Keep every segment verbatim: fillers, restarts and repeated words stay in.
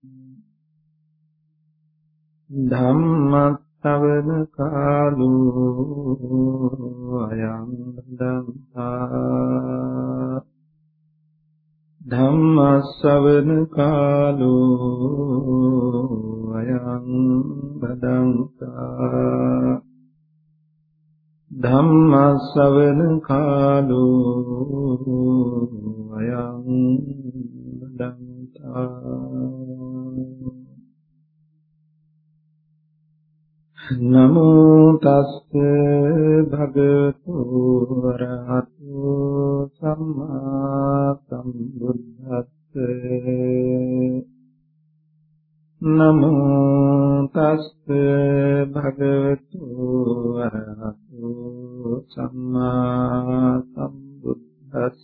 ධම්මස්සවන කාලෝ අයං බදන්තා ධම්මස්සවන කාලෝ අයං බදන්තා ධම්මස්සවන කාලෝ අයං බදන්තා නමෝ තස්ස භගවතු වරහතෝ සම්මා සම්බුද්දස්ස නමෝ තස්ස භගවතු වරහතෝ සම්මා සම්බුද්දස්ස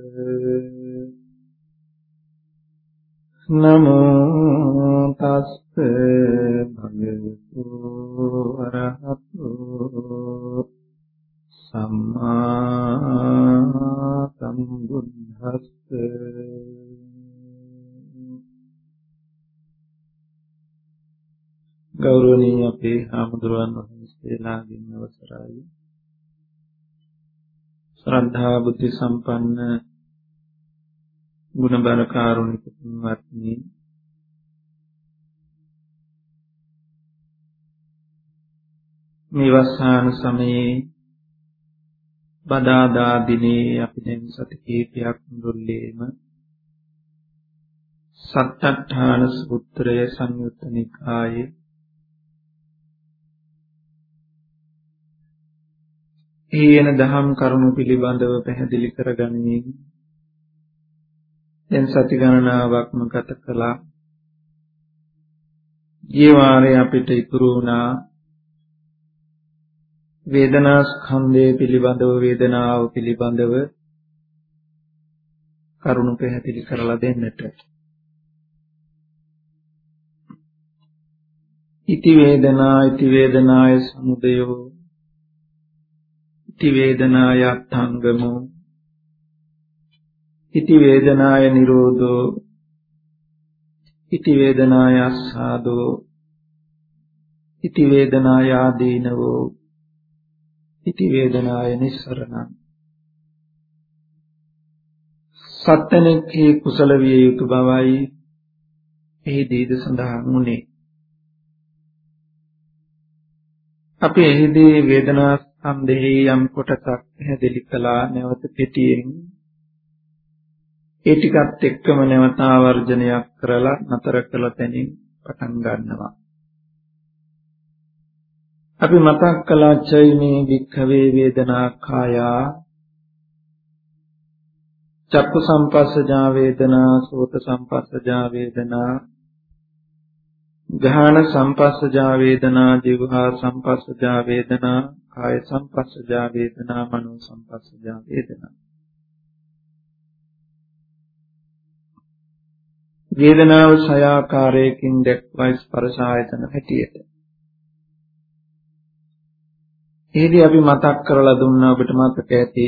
නමෝ තස්ස භගවතු වරහතෝ සම්මා සම්බුද්දස්ස ගෞරවනීය අපේ ආමඳුරන් වහන්සේලාගෙන් අවසරයි ශ්‍රද්ධා බුද්ධ සම්පන්න ගුණබර කාරුණික පින්වත්නි මේ වස්සාන සමයේ බදාදා දිනේ අපි දැන් සති කීපයක් මුළුල්ලේම සත්තඨාන සූත්‍රය සංයුත්ත නිකායේ ඊයන දහම් කරුණු පිළිබඳව පැහැදිලි කරගනිමින් දැන් සති ගණනාවක්ම ගත කළා. ගිය වාරේ අපිට ඉතුරු වුණා වේදනා ස්කන්ධය පිළිබඳව වේදනාව පිළිබඳව කරුණු පැහැදිලි කරලා දෙන්නට. ඉති වේදනා ඉති වේදනාය සමුදයෝ ඉති වේදනාය අත්ථංගමෝ ඉති වේදනාය නිරෝධෝ ඉති වේදනාය ආස්වාදෝ ඉති වේදනාය ආදීනවෝ ඉති වේදනාය නිස්සරණං සත්‍යනෙක්ඛේ කුසල විය යුතු බවයි එහිදීද සඳහන් වුණේ. අපි එහිදී වේදනා සම්දෙහි යම් කොටසක් පැහැදිලි කළා. නැවත පිටියෙන් ඒ ටිකත් එක්කම නැවත ආවර්ජනයක් කරලා නතර කළ තැනින් පටන් ගන්නවා. අපි මතක් කළා චෛනේ වික්ඛවේ වේදනා කායා චක්කු සම්පස්සජා වේදනා සෝත සම්පස්සජා වේදනා ගාහන සම්පස්සජා වේදනා જીවහා සම්පස්සජා වේදනා කාය සම්පස්සජා වේදනා මනෝ සම්පස්සජා වේදනා. වේදනාව සය ආකාරයකින් දැක්වයි ස්පර්ශ ආයතන හැටියට. එහිදී අපි මතක් කරලා දුන්නා ඔබට මතක ඇති.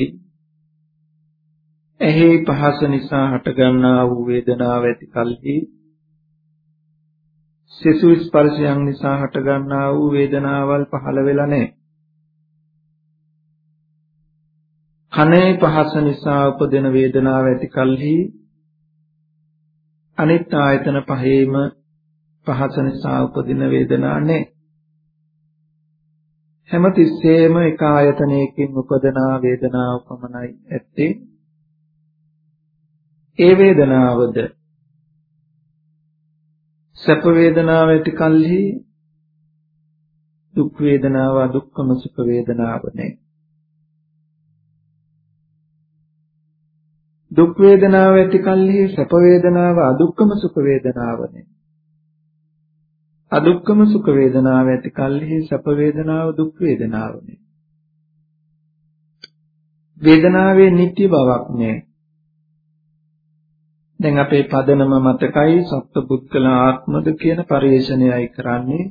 එහි පහස නිසා හටගන්නා වූ වේදනාව ඇති කල්හි සිසු ස්පර්ශයන් නිසා හටගන්නා වූ වේදනාවල් පහළ වෙලා නැහැ. කනේ පහස නිසා උපදින වේදනාව ඇති කල්හි අනිත් ආයතන පහේම පහස නිසා උපදින වේදනා නැහැ. හැම තිස්සෙම එක ආයතනයකින් උපදනා වේදනාව පමණයි ඇත්තේ. ඒ වේදනාවද සැප වේදනාව ඇති කල්හි දුක් වේදනාව දුක්ඛම සුඛ වේදනාව නැහැ. දුක් වේදනාව ඇති කල්හි සැප වේදනාව අදුක්ඛම සුඛ වේදනාව නේ. අදුක්ඛම සුඛ වේදනාව ඇති කල්හි සැප වේදනාව දුක් වේදනාව නේ. වේදනාවේ නිට්ටය බවක් නේ. දැන් අපේ පදනම මතකයි සත්පුද්ගල ආත්මද කියන පරිේශණයයි කරන්නේ.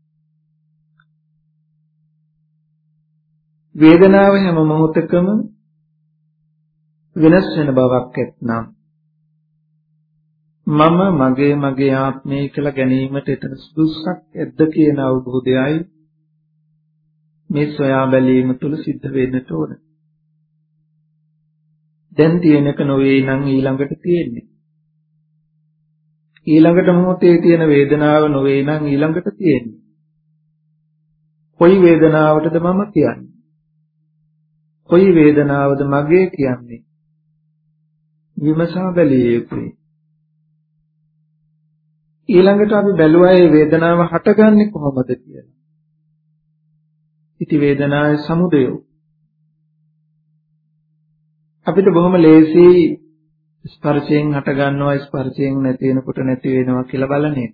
වේදනාව හැම මොහොතකම වෙනස් වෙන බවක් ඇතනම් මම මගේ මගේ ආත්මය කියලා ගැනීමට එතන සුදුසුක් ඇද්ද කියන අවබෝධයයි මේ සොයා බැලීම තුළ සිද්ධ වෙන්නට ඕන. දැන් තියෙනක නොවේ නම් ඊළඟට තියෙන්නේ. ඊළඟට මොහොතේ තියෙන වේදනාව නොවේ නම් ඊළඟට තියෙන්නේ. කොයි වේදනාවටද මම කියන්නේ? කොයි වේදනාවද මගේ කියන්නේ? විමසා බැලිය යුතුයි. ඊළඟට අපි බැලුවා මේ වේදනාව හටගන්නේ කොහොමද කියලා. ඉති වේදනාවේ සමුදය. අපිට බොහොම ලේසි ස්පර්ශයෙන් හට ගන්නවා ස්පර්ශයෙන් නැති වෙනකොට නැති වෙනවා කියලා බලන එක.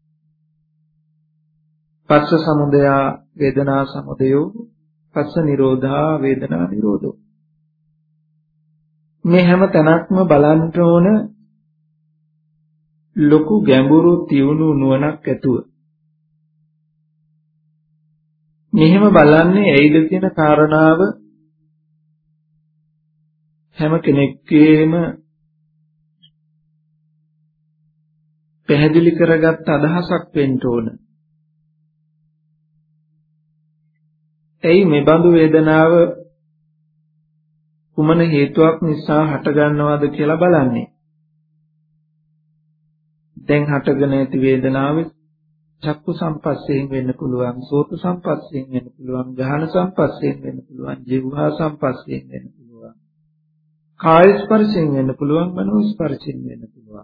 පස්ස සමුදය වේදනා සමුදයෝ පස්ස නිරෝධා වේදනා නිරෝධෝ. මේ හැම තැනක්ම බලන්න ඕන ලොකු ගැඹුරු තියුණු නුවණක් ඇතුව. මෙහෙම බලන්නේ ඇයිද කියන කාරණාව හැම කෙනෙක්ගේම පැහැදිලි කරගත්ත අදහසක් වෙන්න ඕන. එයි මේ බඳු වේදනාව කුමන හේතුවක් නිසා හටගන්නවද කියලා බලන්නේ. දැන් හටගෙන ඇති වේදනාව චක්කු සම්පස්යෙන් වෙන්න පුළුවන්, සෝත සම්පස්යෙන් වෙන්න පුළුවන්, ගාහන සම්පස්යෙන් වෙන්න පුළුවන්, ජීවහා සම්පස්යෙන් වෙන්න පුළුවන්, කාය ස්පර්ශයෙන් වෙන්න පුළුවන්, මනෝ ස්පර්ශයෙන් වෙන්න පුළුවන්.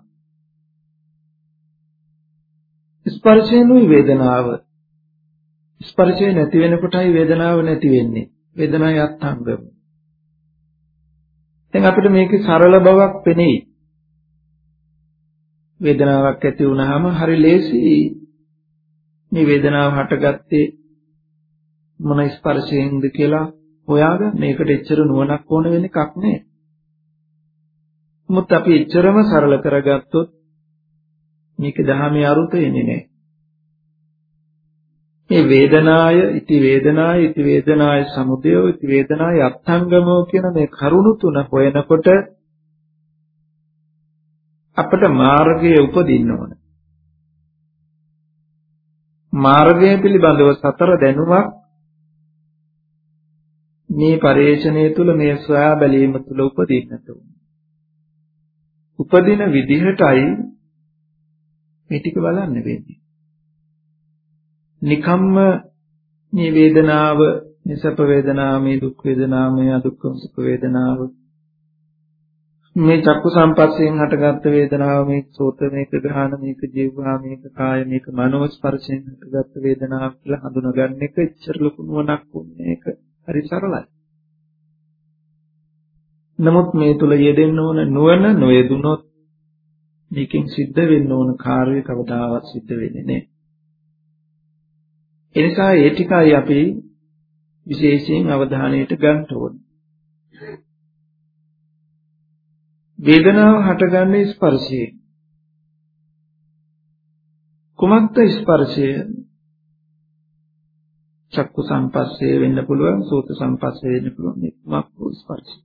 ස්පර්ශයෙන්ුයි වේදනාව. ස්පර්ශය නැති වෙනකොටයි වේදනාව නැති වෙන්නේ. වේදනාවේ අත්ංගම. දැන් අපිට මේකේ සරල බවක් පෙනෙයි. වේදනාවක් ඇති වුණාම හරි ලේසි මේ වේදනාව හටගත්තේ මොන ස්පර්ශයෙන්ද කියලා හොයාගන්න. මේකට එච්චර නුවණක් ඕන වෙන එකක් නෑ. මුත් අපි එච්චරම සරල කරගත්තොත් මේක දහමේ අරුත එන්නේ නෑ. මේ වේදනාය, ඉති වේදනාය, ඉති වේදනාය සමුදය, ඉති වේදනාය අත්ංගමෝ කියන මේ කරුණු තුන හොයනකොට අපට මාර්ගයේ උපදින්න ඕන. මාර්ගය පිළිබඳව සතර දැනුමක් මේ පරිශ්‍රණය තුල මේ සොයා බැලීම තුල උපදින්නට ඕන. උපදින විදිහටයි මේ ටික බලන්න වෙන්නේ. නිකම්ම මේ වේදනාව, මේ සැප වේදනාව, මේ දුක් වේදනාව, මේ අදුක්ඛම සුඛ වේදනාව, මේ චක්කු සම්පස්යෙන් හටගත්ත වේදනාව, මේ සෝත, මේක ගාහන, මේක ජීවහා, මේක කාය, මේක මනෝ ස්පර්ශයෙන් හටගත්ත වේදනාව කියලා හඳුනාගන්න එක ඉච්ඡර ලොකු නුවණක් වුනේ. ඒක හරි සරලයි. නමුත් මේ තුල යෙදෙන්න ඕන නුවණ නොයෙදුනොත් මේකෙන් සිද්ධ වෙන්න ඕන කාර්යය කවදාවත් සිද්ධ වෙන්නේ නැහැ. ඒ නිසා ඒ ටිකයි අපි විශේෂයෙන් අවධානයට ගන්න ඕනේ. වේදනාව හටගන්නේ ස්පර්ශයෙන්. කුමක්ද ස්පර්ශය? චක්කු සංපස්සේ වෙන්න පුළුවන්, සෝත සංපස්සේ වෙන්න පුළුවන්. මේ කුමක්ද ස්පර්ශය?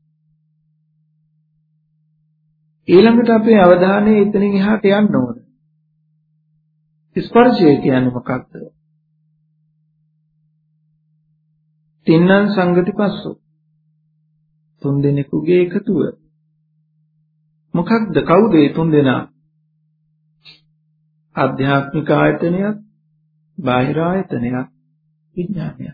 ඊළඟට අපේ අවධානය එතනින් එහාට යන්න ඕන. ස්පර්ශය කියන්නේ මොකක්ද? තින්නම් සංගතිපස්සෝ. තුන් දෙනෙකුගේ එකතුව. මොකක්ද? කවුද මේ තුන් දෙනා? ආධ්‍යාත්මික ආයතනයක්, බාහිර ආයතනයක්, විඥානයක්.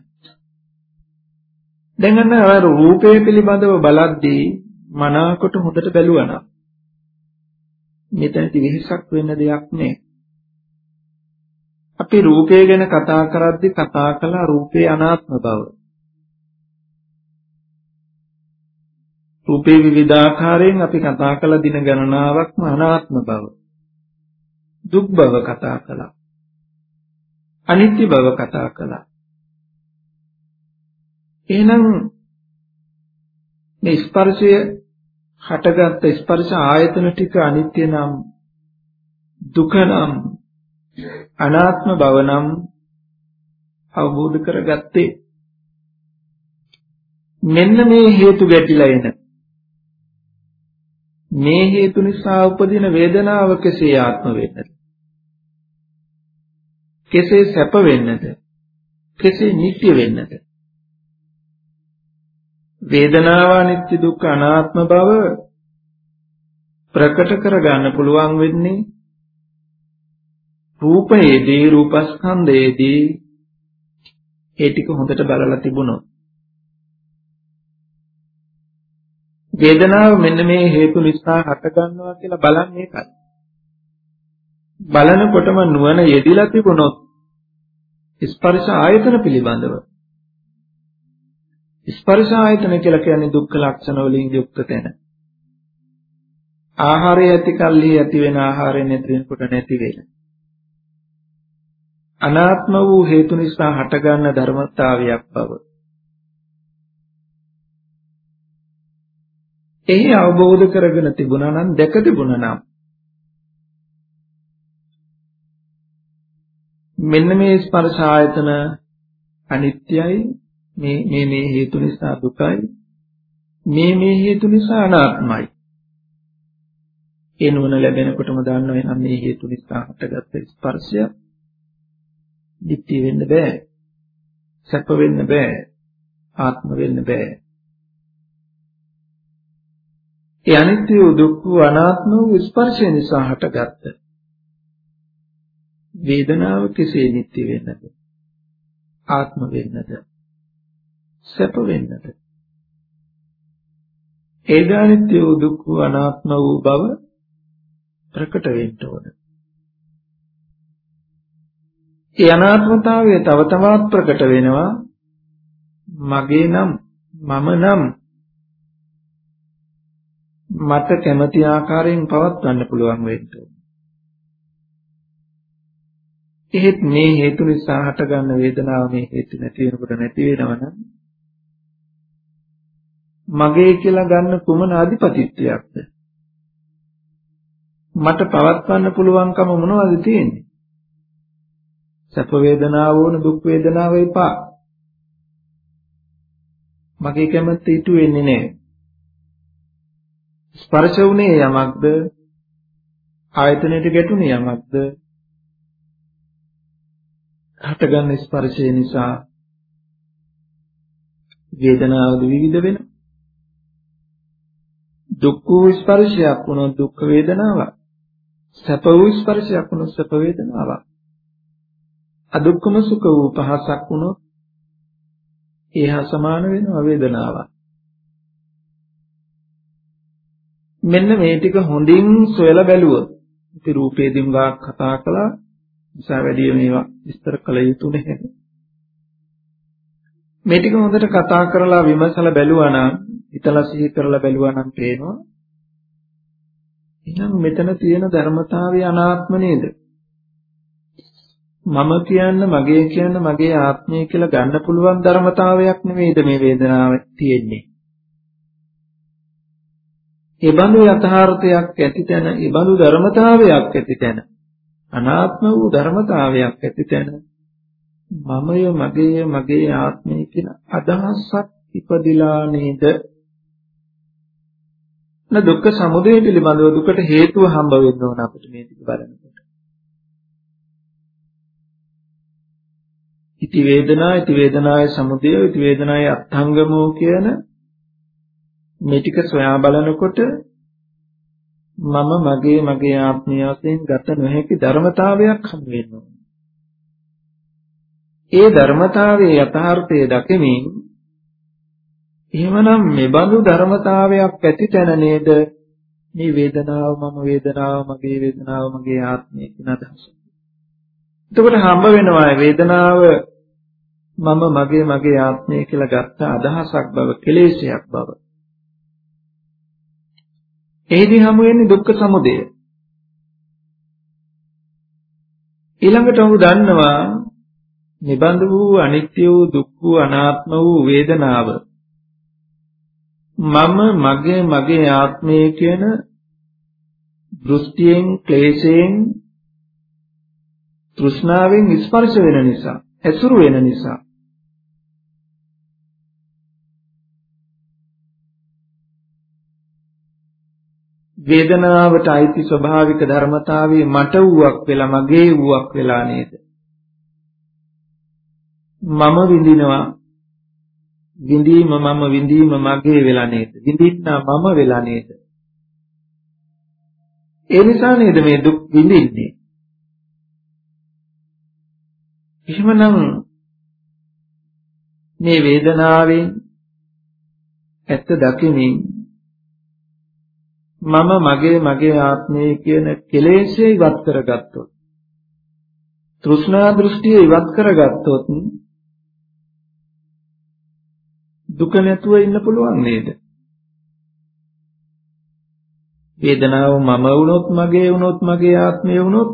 දැන් අන්න අර රූපය පිළිබඳව බලද්දී මනාකොට හොඳට බැලුවා නම් මෙතනදි වෙහසක් වෙන්න දෙයක් නැහැ. අපි රූපය ගැන කතා කරද්දී කතා කළා රූපේ අනාත්ම බව. රූපේ විවිධාකාරයෙන් අපි කතා කළ දින ගණනාවක්ම අනාත්ම බව. දුක් බව කතා කළා. අනිත්‍ය බව කතා කළා. එහෙනම් මේ ස්පර්ශය හටගත් ස්පර්ශ ආයතන ටික අනිත්‍ය නම්, දුක නම්, අනාත්ම බව නම් අවබෝධ කරගත්තේ මෙන්න මේ හේතු ගැටිලා එන මේ හේතු නිසා උපදින වේදනාව කෙසේ ආත්ම වෙන්නද? කෙසේ සැප වෙන්නද? කෙසේ නිට්ටය වෙන්නද? වේදනාව අනිත්‍ය දුක්ඛ අනාත්ම බව ප්‍රකට කරගන්න පුළුවන් වෙන්නේ රූපයේදී රූපස්කන්ධයේදී ඒ ටික හොඳට බලලා තිබුණොත් වේදනාව මෙන්න මේ හේතු නිසා හට ගන්නවා කියලා බලන්නේ ඒකයි. බලනකොටම නුවණ යෙදිලා තිබුණොත් ස්පර්ශ ආයතන පිළිබඳව ස්පර්ශ ආයතන කියලා කියන්නේ දුක්ඛ ලක්ෂණ වලින් යුක්ත තැන. ආහාරය ඇති කල්හි ඇති වෙන ආහාරය නැති වෙනකොට නැති වෙන. අනාත්ම වූ හේතු නිසා හටගන්න ධර්මතාවයක් බව. එහි අවබෝධ කරගෙන තිබුණා නම් දැක තිබුණා නම් මෙන්න මේ ස්පර්ශ ආයතන අනිත්‍යයි, මේ මේ මේ හේතු නිසා දුකයි, මේ මේ හේතු නිසා අනාත්මයි. ඒ නුවණ ලැබෙනකොටම දන්නවා එනම් මේ හේතු නිසා හටගත්ත ස්පර්ශය දිට්ඨිය වෙන්න බෑ, සැප වෙන්න බෑ, ආත්ම වෙන්න බෑ. ඒ අනිත්‍ය දුක්ඛ අනාත්ම වූ ස්පර්ශය නිසා හටගත්ත වේදනාව කෙසේ නිට්ටය වෙන්නද? ආත්ම වෙන්නද? සැප වෙන්නද? ඒ අනිත්‍ය දුක්ඛ අනාත්ම වූ බව ප්‍රකට වෙන්න ඕන. ඒ අනාත්මතාවය තව තවත් ප්‍රකට වෙනවා මගේ නම් මම නම් මට කැමති ආකාරයෙන් පවත්වන්න පුළුවන් වෙන්න ඕන. එහෙත් මේ හේතු නිසා හටගන්න වේදනාව මේ හේතු නැති වෙනකොට නැති වෙනවනම් මගේ කියලා ගන්න කුමන අධිපතිත්වයක්ද? මට පවත්වන්න පුළුවන්කම මොනවද තියෙන්නේ? සැප වේදනාව ඕන, දුක් වේදනාව එපා. මගේ කැමැත්ත ඉටු වෙන්නේ නැහැ. ස්පර්ශ වුණේ යමක්ද? ආයතනයට ගැටුනේ යමක්ද? හටගන්න ස්පර්ශය නිසා වේදනාවද විවිධ වෙනවා. දුක් වූ ස්පර්ශයක් වුණොත් දුක් වේදනාවක්, සැප වූ ස්පර්ශයක් වුණොත් සැප වේදනාවක්, අදුක්කම සුඛ වූ පහසක් වුණොත් ඒහා සමාන වෙනවා වේදනාවක්. මෙන්න මේ ටික හොඳින් සොයලා බැලුවොත් අපි රූපේදීම ගාක් කතා කළා නිසා වැඩි මේවා විස්තර කළ යුතු නැහැ. මේ ටික හොඳට කතා කරලා විමසලා බැලුවා නම්, හිතලා සිහි කරලා බැලුවා නම් පේනවා එහෙනම් මෙතන තියෙන ධර්මතාවය අනාත්ම නේද? මම කියන්න, මගේ කියන්න, මගේ ආත්මය කියලා ගන්න පුළුවන් ධර්මතාවයක් නෙවෙයිද මේ වේදනාව තියෙන්නේ? ඒ බඳු යථාර්ථයක් ඇති තැන, ඒ බඳු ධර්මතාවයක් ඇති තැන, අනාත්ම වූ ධර්මතාවයක් ඇති තැන මමය, මගේය, මගේ ආත්මය කියන අදහසක් ඉපදිලා නේද? න දුක්ඛ සමුදය පිළිබඳව දුකට හේතුව හම්බ වෙන්න ඕන අපිට මේ ටික බලනකොට. ඉති වේදනා, ඉති වේදනායේ සමුදය, ඉති වේදනායේ අත්ංගමෝ කියන මේ ටික සොයා බලනකොට මම, මගේ, මගේ ආත්මය වශයෙන් ගත නොහැකි ධර්මතාවයක් හම්බ වෙනවා. ඒ ධර්මතාවයේ යථාර්ථය දකිමින් එහෙමනම් මේ බඳු ධර්මතාවයක් ඇති තැන නේද මේ වේදනාව, මම වේදනාව, මගේ වේදනාව, මගේ ආත්මය කියන අදහස. එතකොට හම්බ වෙනවා වේදනාව මම, මගේ, මගේ ආත්මය කියලා ගත්ත අදහසක් බව, කෙලෙසයක් බව. එහිදී හමු වෙන්නේ දුක්ඛ සමුදය. ඊළඟට ඔහු දන්නවා නිබඳු වූ අනිත්‍ය වූ දුක්ඛ වූ අනාත්ම වූ වේදනාව මම, මගේ, මගේ ආත්මය කියන දෘෂ්ටියෙන්, ක්ලේශයෙන්, තෘෂ්ණාවෙන් ස්පර්ශ වෙන නිසා, ඇසුරු වෙන නිසා වේදනාවට අයිති ස්වභාවික ධර්මතාවයේ මට වූවක් වෙලා මගේ වූවක් වෙලා නේද? මම විඳිනවා විඳීම මම විඳීම මගේ වෙලා නේද? විඳින්නා මම වෙලා නේද? ඒ නිසා නේද මේ දුක් විඳින්නේ? එහෙමනම් මේ වේදනාවෙන් ඇත්ත දකිමින් මම මගේ මගේ ආත්මය කියන කෙලෙස්ය ඉවත් කරගත්තොත්, තෘෂ්ණා දෘෂ්ටිය ඉවත් කරගත්තොත් දුක නැතුව ඉන්න පුළුවන් නේද? වේදනාව මම වුණොත් මගේ වුණොත් මගේ ආත්මය වුණොත්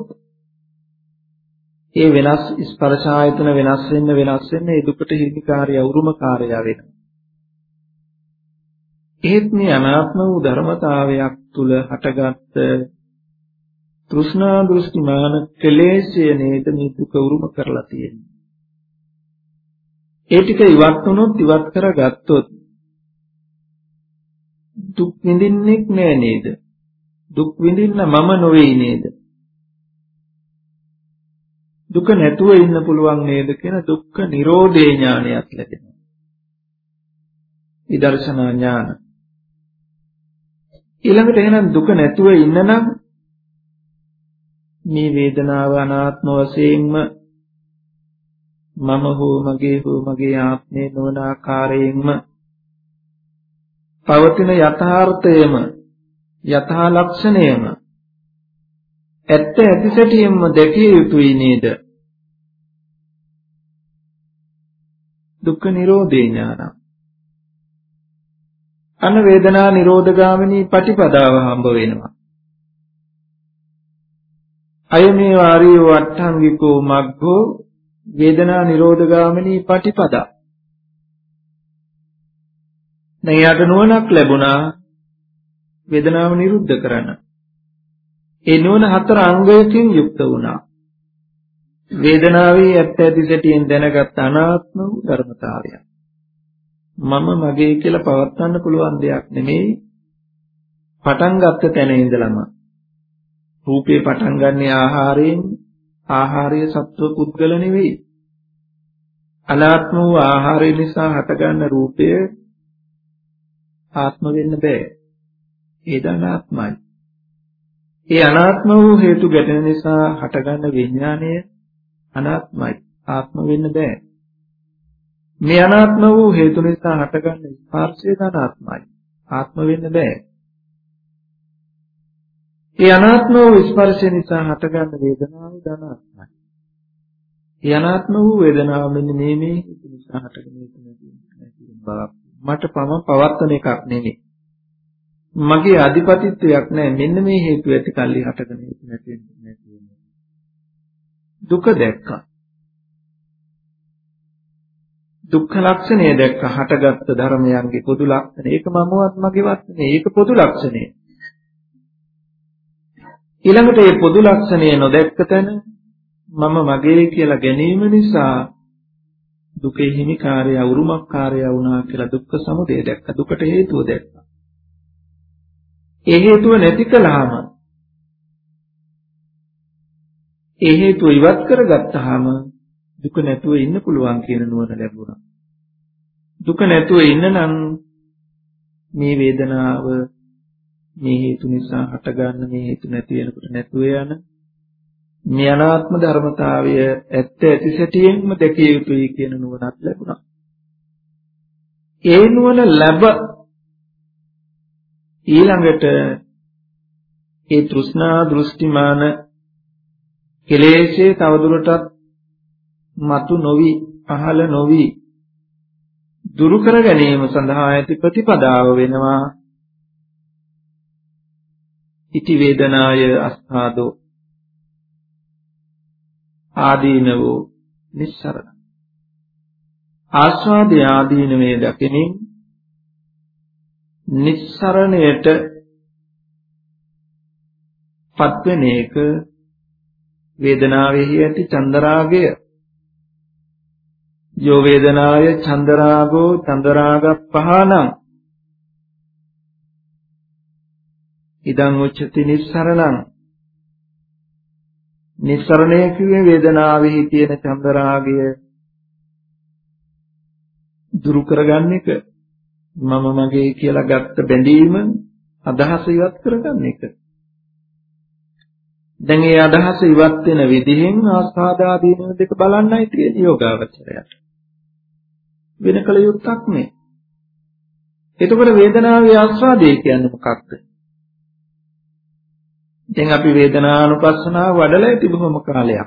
ඒ වෙනස් ස්පර්ශ ආයතන වෙනස් වෙන්න වෙනස් වෙන්න ඒ දුකට හිමිකාරය උරුමකාරය වෙනවා. ඒත් මේ අනාත්ම වූ ධර්මතාවයක් තුල හටගත් තෘෂ්ණා දෘෂ්ටිමාන කෙලෙස්ය නේද මේ දුක උරුම කරලා තියෙන්නේ. ඒ ටික ඉවත් වුණොත් ඉවත් කරගත්තොත් දුක් විඳින්නේ නෑ නේද? දුක් විඳින්න මම නොවේයි නේද? දුක නැතුව ඉන්න පුළුවන් නේද කියන දුක්ඛ නිරෝධේ ඥානයක් ලැබෙනවා. විදර්ශනා ඥාන. ඊළඟට එහෙනම් දුක නැතුව ඉන්න නම් මේ වේදනාව අනාත්ම වශයෙන්ම මම හෝ මගේ හෝ මගේ ආත්මේ නොවන ආකාරයෙන්ම පවතින යථාර්ථයම යථා ලක්ෂණයම ඇත්ත ඇති සැටියෙන්ම දැකිය යුතුයි නේද? දුක්ඛ නිරෝධේ ඥාන. අන වේදනා නිරෝධගාමිනී පටිපදාව හම්බ වෙනවා. අයමේ වාරියෝ අට්ඨංගිකෝ මග්ගෝ වේදනා නිරෝධගාමිනී පටිපදා. දැන් යාට නුවණක් ලැබුණා වේදනාව නිරුද්ධ කරන්න. ඒ නුවණ හතර අංගයකින් යුක්ත වුණා. වේදනාවේ ඇත්ත ඇති සැටියෙන් දැනගත් අනාත්ම වූ ධර්මතාවය. මම මගේ කියලා පවත්වන්න පුළුවන් දෙයක් නෙමෙයි. පටන් ගත්ත තැන ඉඳලම රූපේ පටන් ගන්නේ ආහාරයෙන්. ආහාරය සත්ව පුද්ගල නෙවෙයි. අනාත්ම වූ ආහාරය නිසා හටගන්න රූපය ආත්ම වෙන්න බෑ. ඒද අනාත්මයි. ඒ අනාත්ම වූ හේතු ගැටෙන නිසා හටගන්න විඥාණය අනාත්මයි. ආත්ම වෙන්න බෑ. මේ අනාත්ම වූ හේතු නිසා හටගන්න ස්පර්ශය අනාත්මයි. ආත්ම වෙන්න බෑ. ඒ අනාත්ම වූ ස්පර්ශය නිසා හටගන්න වේදනාව අනාත්මයි. ඒ අනාත්ම වූ වේදනාව මෙන්න මේ මේ හේතු නිසා හටගෙන ඉන්න බව මට පම පවත්වන එකක් නෙමෙයි. මගේ අධිපතිත්වයක් නැහැ. මෙන්න මේ හේතු ඇති කල්ලි හටගෙන ඉන්න නැති වෙන්නේ. දුක දැක්කා. දුක්ඛ ලක්ෂණය දැක්ක හටගත් ධර්මයන්ගේ පොදු ලක්ෂණය. ඒක මමවත් මගේවත් නෙවෙයි. ඒක පොදු ලක්ෂණය. ඊළඟට මේ පොදු ලක්ෂණය නොදැක්ක තැන මම මගේ කියලා ගැනීම නිසා දුකේ හිමිකාරය උරුමකාරය වුණා කියලා දුක්ඛ සමුදය දැක්ක. දුකට හේතුව දැක්ක. ඒ හේතුව නැති කළාම ඒ හේතුව ඉවත් කරගත්තාම දුක නැතුව ඉන්න පුළුවන් කියන නුවණ ලැබුණා. දුක නැතුව ඉන්න නම් මේ වේදනාව මේ හේතු නිසා හටගන්න මේ හේතු නැති වෙනකොට නැතුව යන මේ අනාත්ම ධර්මතාවය ඇත්ත ඇති සැටියෙන්ම දැකිය යුතුයි කියන නුවණක් ලැබුණා. ඒ නුවණ ලැබ ඊළඟට ඒ තෘෂ්ණා දෘෂ්ටිමාන කෙලෙස්ේ තවදුරටත් මතු නොවි පහළ නොවි දුරු කර ගැනීම සඳහා ඇති ප්‍රතිපදාව වෙනවා ඉති වේදනාය අස්ථාදෝ ආදීනවෝ නිස්සරණ. ආස්වාදයේ ආදීනවේ දකිනින් නිස්සරණයට පත්වෙන එක වේදනාවෙහි ඇති චන්දරාගය. යෝ වේදනාය චන්දරාගෝ චන්දරාගප්පහානං ඉදං උච්චති නිස්සරණං. නිස්සරණය කියේ වේදනාවේ තියෙන චන්දරාගය දුරු කරගන්න එක. මම මගේ කියලා ගත්ත බැඳීම අදහස ඉවත් කරගන්න එක. දැන් මේ අදහස ඉවත් වෙන විදිහෙන් ආස්වාදාදීන දෙක බලන්නයි තියෙන්නේ යෝගාවචරයට. වෙන කල යුත්තක් නේ. එතකොට වේදනාවේ ආස්වාදය කියන්නේ මොකක්ද? දැන් අපි වේදනානුපස්සනාව වඩලා ඇති බොහොම කාලයක්.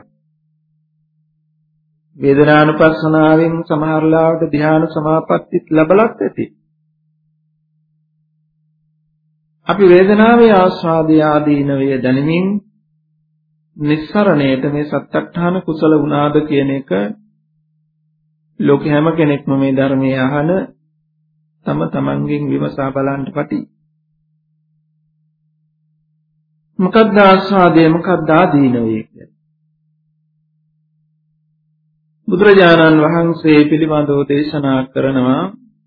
වේදනානුපස්සනාවෙන් සමහර ලාවට ධ්‍යාන සමාපත්තිත් ලැබලත් ඇති. අපි වේදනාවේ ආස්වාදය ආදීනවේ දැනමින් නිස්සරණයට මේ සත්‍යඨාන කුසල වුණාද කියන එක ලෝක හැම කෙනෙක්ම මේ ධර්මයේ අහන තම තමන්ගෙන් විමසා බලන්න පටි. මොකක්ද ආස්වාදය මොකක්ද ආදීනවේ කියන්නේ? බුදුරජාණන් වහන්සේ පිළිබඳව දේශනා කරනවා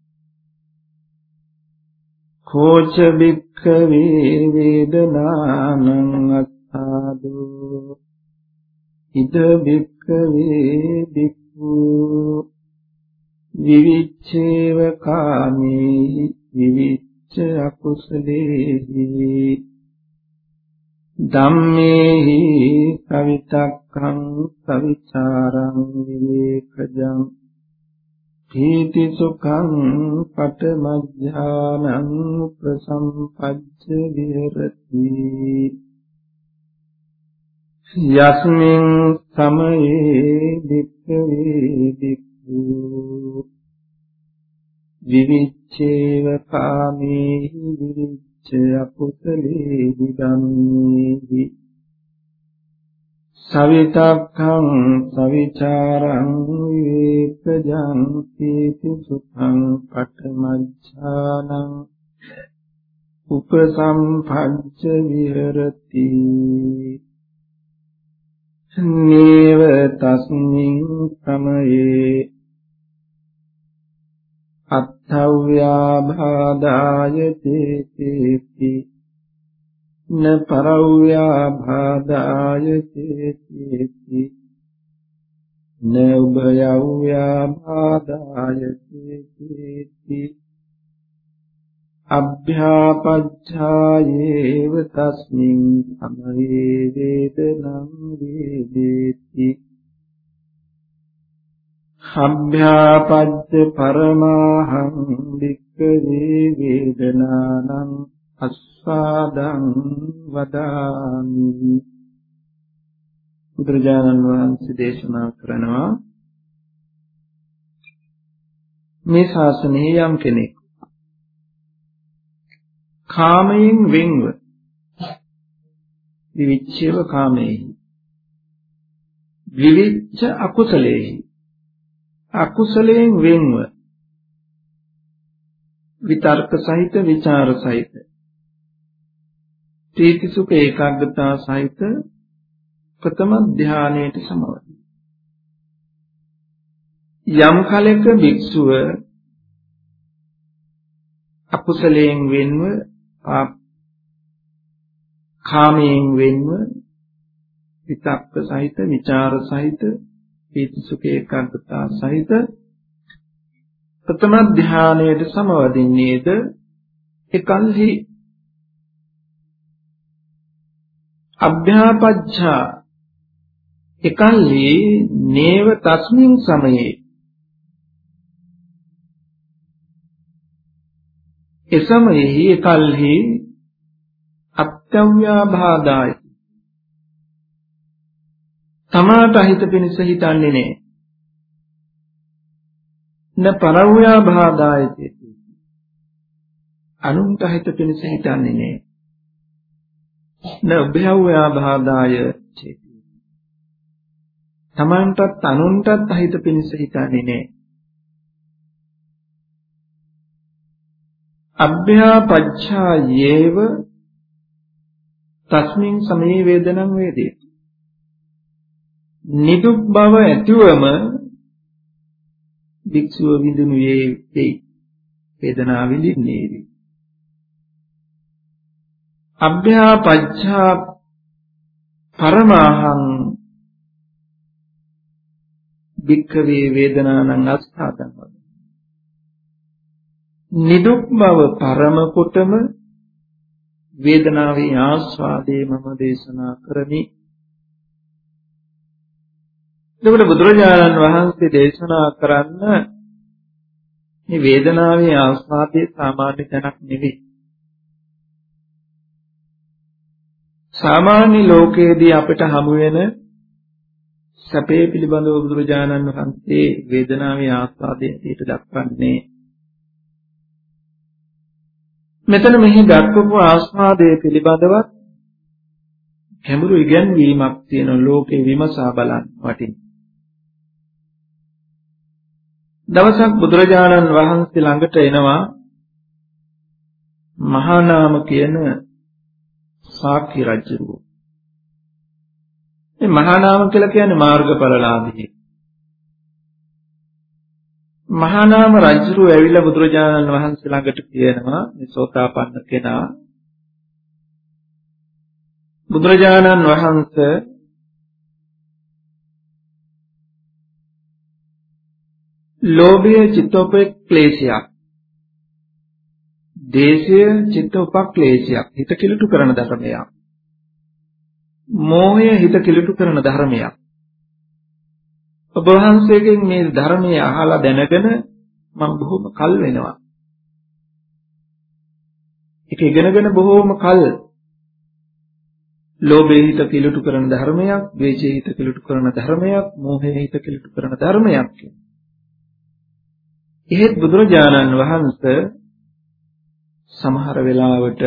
කෝච බික්ඛවේ වේදනානං අත්ථාදෝ ඉද බික්ඛවේ බික්ඛු විවිච්ඡේව කාමේ විවිච්ඡ අකුසලේහි ධම්මේහි කවිතක්ඛං කවිචාරං විවේකජං පීති සුඛං පඨමඥානං උපසම්පජ්ජ විහෙරති යස්මින් සමයේ වික්ඛවේ වික්ඛු විවිච්ඡේව කාමේහි විවිච්ඡ අකුසලේහි ධම්මේහි සවිතක්ඛං සවිචාරං විවේකජං පීති සුඛං පඨමඥානං උපසම්පජ්ජ විහෙරති නේව තස්මින් සමයේ අත්ථව්‍යාභාදාය තේති න පරව්‍යාභාදාය තේති න උභයව්‍යාභාදාය තේති අභ්‍යාපච්ඡායේව තස්මින් සමයේ වේදනං වේදේති අභ්‍යාපච්ච පරමාහං වික්ඛවේ වේදනානං අස්වාදං වදාමි. බුදුරජාණන් වහන්සේ දේශනා කරනවා මේ ශාසනයේ යම් කෙනෙක් කාමයෙන් වෙන්ව විවිච්ඡේව කාමේහි විවිච්ඡ අකුසලේහි අකුසලයෙන් වෙන්ව විතර්ක සහිත විචාර සහිත ප්‍රීති සුඛ ඒකාග්‍රතාව සහිත ප්‍රථම ධානයට සමවයි. යම් කලක භික්ෂුව අකුසලයෙන් වෙන්ව කාමයෙන් වෙන්ව විතක්ක සහිත විචාර සහිත ප්‍රීති සුඛ ඒකාග්‍රතාව සහිත ප්‍රථම ධානයට සමවදින්නේද එකල්හි අභ්‍යාපච්ඡා එකල්හි නේව තස්මින් සමයේ එසමයෙහි එකල්හි අත්ත්‍යව්‍යාභාදාය තමාට හිත පිණිස හිතන්නේ නෑ න පරව්‍යාභාදාය චේති අනුන්ට හිත පිණිස හිතන්නේ නෑ න උභයව්‍යාභාදාය චේති තමන්ටත් අනුන්ටත් හිත පිණිස හිතන්නේ නෑ අභ්‍යාපච්ඡා යේව තස්මින් සමේ වේදනං වේදේති නිදුක් බව ඇතිවම භික්ෂුව විඳිනුයේ වෙයි වේදනාව විඳින්නේවි අභ්‍යාපච්ඡා පරමාහං භික්ඛවේ වේදනානං අස්ථාදං වද. නිදුක් බව පරම කොටම වේදනාවේ ආස්වාදේ මම දේශනා කරමි. එතකොට බුදුරජාණන් වහන්සේ දේශනා කරන්න මේ වේදනාවේ ආස්වාදයේ සාමාන්‍ය තැනක් නෙවෙයි. සාමාන්‍ය ලෝකයේදී අපිට හමු වෙන සැපේ පිළිබඳව බුදුරජාණන් වහන්සේ වේදනාවේ ආස්වාදයේ ඇටියට දක්වන්නේ. මෙතන මෙහි දක්වපු ආස්වාදයේ පිළිබඳව ගැඹුරු ඉගැන්වීමක් තියෙන ලෝකේ විමසා බලන්න වටින. දවසක් බුදුරජාණන් වහන්සේ ළඟට එනවා මහා නාම කියන සාක්‍ය රජුගේ. මේ මහා නාම කියලා කියන්නේ මාර්ගඵලලාභී. මහා නාම රජු ඇවිල්ලා බුදුරජාණන් වහන්සේ ළඟට කියනවා මේ සෝතාපන්න කෙනා බුදුරජාණන් වහන්සේ ලෝභය චිත්තෝපක්ලේශයක්, දේශය චිත්තෝපක්ලේශයක්, හිත කිලුට කරන ධර්මයක්, මෝහය හිත කිලුට කරන ධර්මයක්. ඔබ වහන්සේගෙන් මේ ධර්මය අහලා දැනගෙන මම බොහොම කල් වෙනවා. ඒක ඉගෙනගෙන බොහොම කල් ලෝභය හිත කිලුට කරන ධර්මයක්, ද්වේෂය හිත කිලුට කරන ධර්මයක්, මෝහය හිත කිලුට කරන ධර්මයක් කියලා. එහෙත් බුදුරජාණන් වහන්සේ සමහර වෙලාවට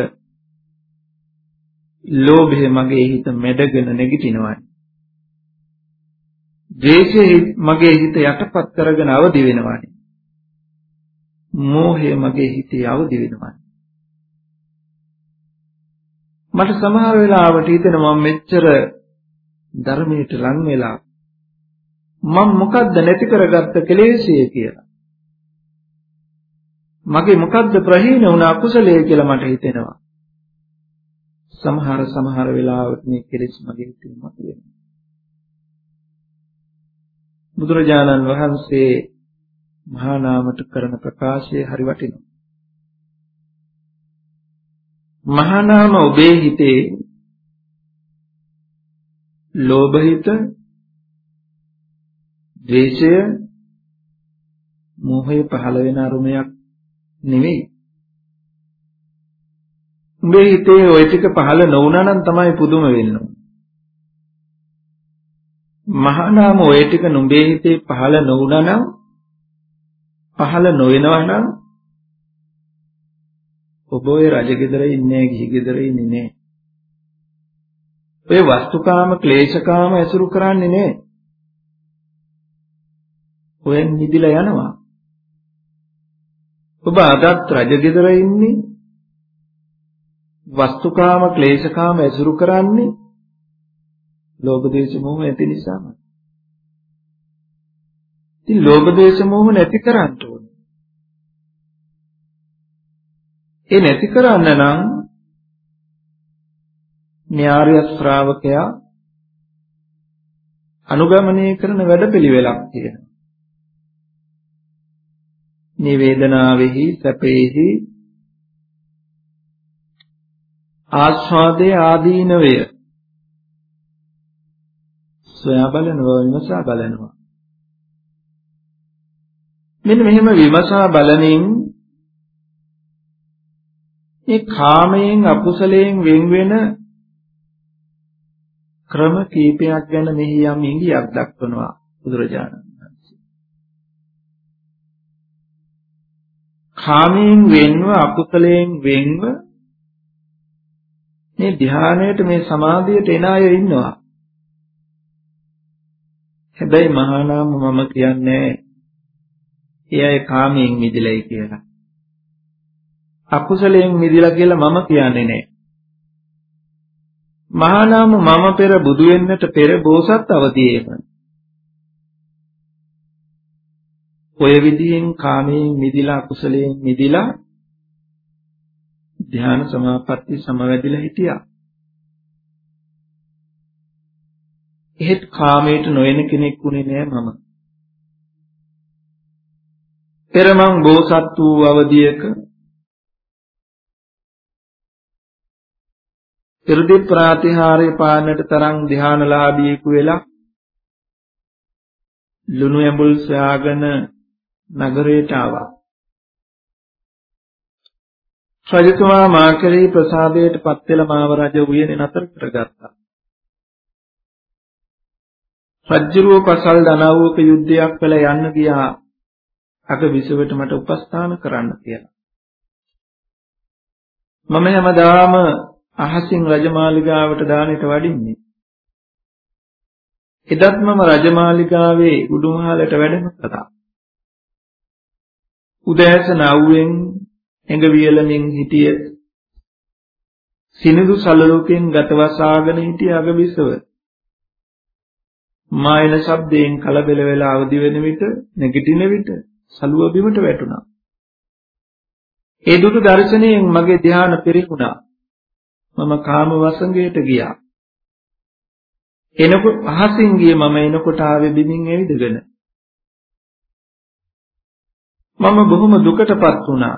ලෝභය මගේ හිත මැඩගෙන නැගිටිනවා. ද්වේෂය මගේ හිත යටපත් කරගෙන අවදි වෙනවා. මෝහය මගේ හිතේ අවදි වෙනවා. මට සමහර වෙලාවට හිතෙනවා මම මෙච්චර ධර්මයට ලං වෙලා මම මොකද්ද නැති කරගත්ත කෙලෙස්ය කියලා. මගේ මොකද්ද ප්‍රහීන වුණ අකුසලයේ කියලා මට හිතෙනවා. සමහර සමහර වෙලාවට මේ කෙලෙස් මගේ හිතේ මතුවෙනවා. බුදුරජාණන් වහන්සේ මහා නාමට කරන ප්‍රකාශය හරි වටිනවා. මහා නාම ඔබේ හිතේ ලෝභ හිත, ද්වේෂය, මෝහය පහළ වෙන අරුමයක් නෙවෙයි. උඹේ හිතේ ওই ටික පහළ නොවුනා නම් තමයි පුදුම වෙන්නේ. මහා නාම ওই ටික නුඹේ හිතේ පහළ නොවුනා නම්, පහළ නොවෙනවා නම් ඔබ ඔය රජගෙදර ඉන්නේ ගිහි ගෙදර ඉන්නේ නෑ. ඔය වස්තුකාම ක්ලේශකාම ඇසුරු කරන්නේ නෑ. ඔයෙන් නිදිලා යනවා. ඔබ අදත් රජගෙදර ඉන්නේ වස්තුකාම ක්ලේශකාම ඇසුරු කරන්නේ ලෝභ දේශ මොහ ඇති නිසාම. ඉතින් ලෝභ දේශ මොහ නැති කරන්න ඕනේ. ඒ නැති කරන්න නම් න්‍යාය ශ්‍රාවකයා අනුගමනය කරන වැඩපිළිවෙලක් තියෙනවා. මේ වේදනාවෙහි සැපෙහි ආස්වාදයේ ආදීනවය සොයා බලනවා, විමසා බලනවා. මෙන්න මෙහෙම විමසා බලමින් මේ කාමයෙන් අකුසලයෙන් වෙන් වෙන ක්‍රම කීපයක් ගැන මෙහි යම් ඉඟියක් දක්වනවා බුදුරජාණන් වහන්සේ. කාමයෙන් වෙන්ව අකුසලයෙන් වෙන්ව මේ ධ්‍යානයට මේ සමාධියට එන අය ඉන්නවා. හැබැයි මහා නාම මම කියන්නේ ඒ අය කාමයෙන් මිදෙලයි කියලා. අකුසලයෙන් මිදෙලා කියලා මම කියන්නේ නෑ. මහා නාම මම පෙර බුදු වෙන්නට පෙර බෝසත් අවදීයේම ඔය විදිහෙන් කාමයෙන් මිදිලා අකුසලයෙන් මිදිලා ධ්‍යාන සමාපatti සමවැදිලා හිටියා. එහෙත් කාමයට නොයන කෙනෙක් වුණේ නෑ මම. පෙර මං බෝසත් වූ අවධියක irdi ප්‍රාතිහාර්ය පාන්නට තරම් ධ්‍යානලාභීකු වෙලා ලුණු ඇඹුල් සොයාගෙන නගරයට ආවා. රජතුමා මා කෙරෙහි ප්‍රසාදයට පත් වෙලා මාව රජ උයනේ නතර කරගත්තා. රජ්ජුරුව පසල් දනව්වක යුද්ධයක් වෙලා යන්න ගියා අග විසවට මට උපස්ථාන කරන්න කියලා. මම හැමදාම අහසින් රජමාලිගාවට දානෙට වඩින්නේ. එදත් මම රජමාලිගාවේ උඩුමහලට වැඩම කළා. උදෑසන අවුවෙන් එඟ වියලමින් හිටිය සිනිඳු සලලෝකෙන් ගතවසාගෙන හිටිය අග විසව මායන ශබ්දයෙන් කලබල වෙලා අවදි වෙන විට නැගිටින විට සලුව බිමට වැටුණා. ඒ දුටු දර්ශනයෙන් මගේ ධ්‍යාන පිරිහුණා. මම කාම වසඟයට ගියා. එනකොට අහසින් ගියේ මම එනකොට ආවේ බිමින් ඇවිදගෙන. මම බොහොම දුකටපත් වුණා.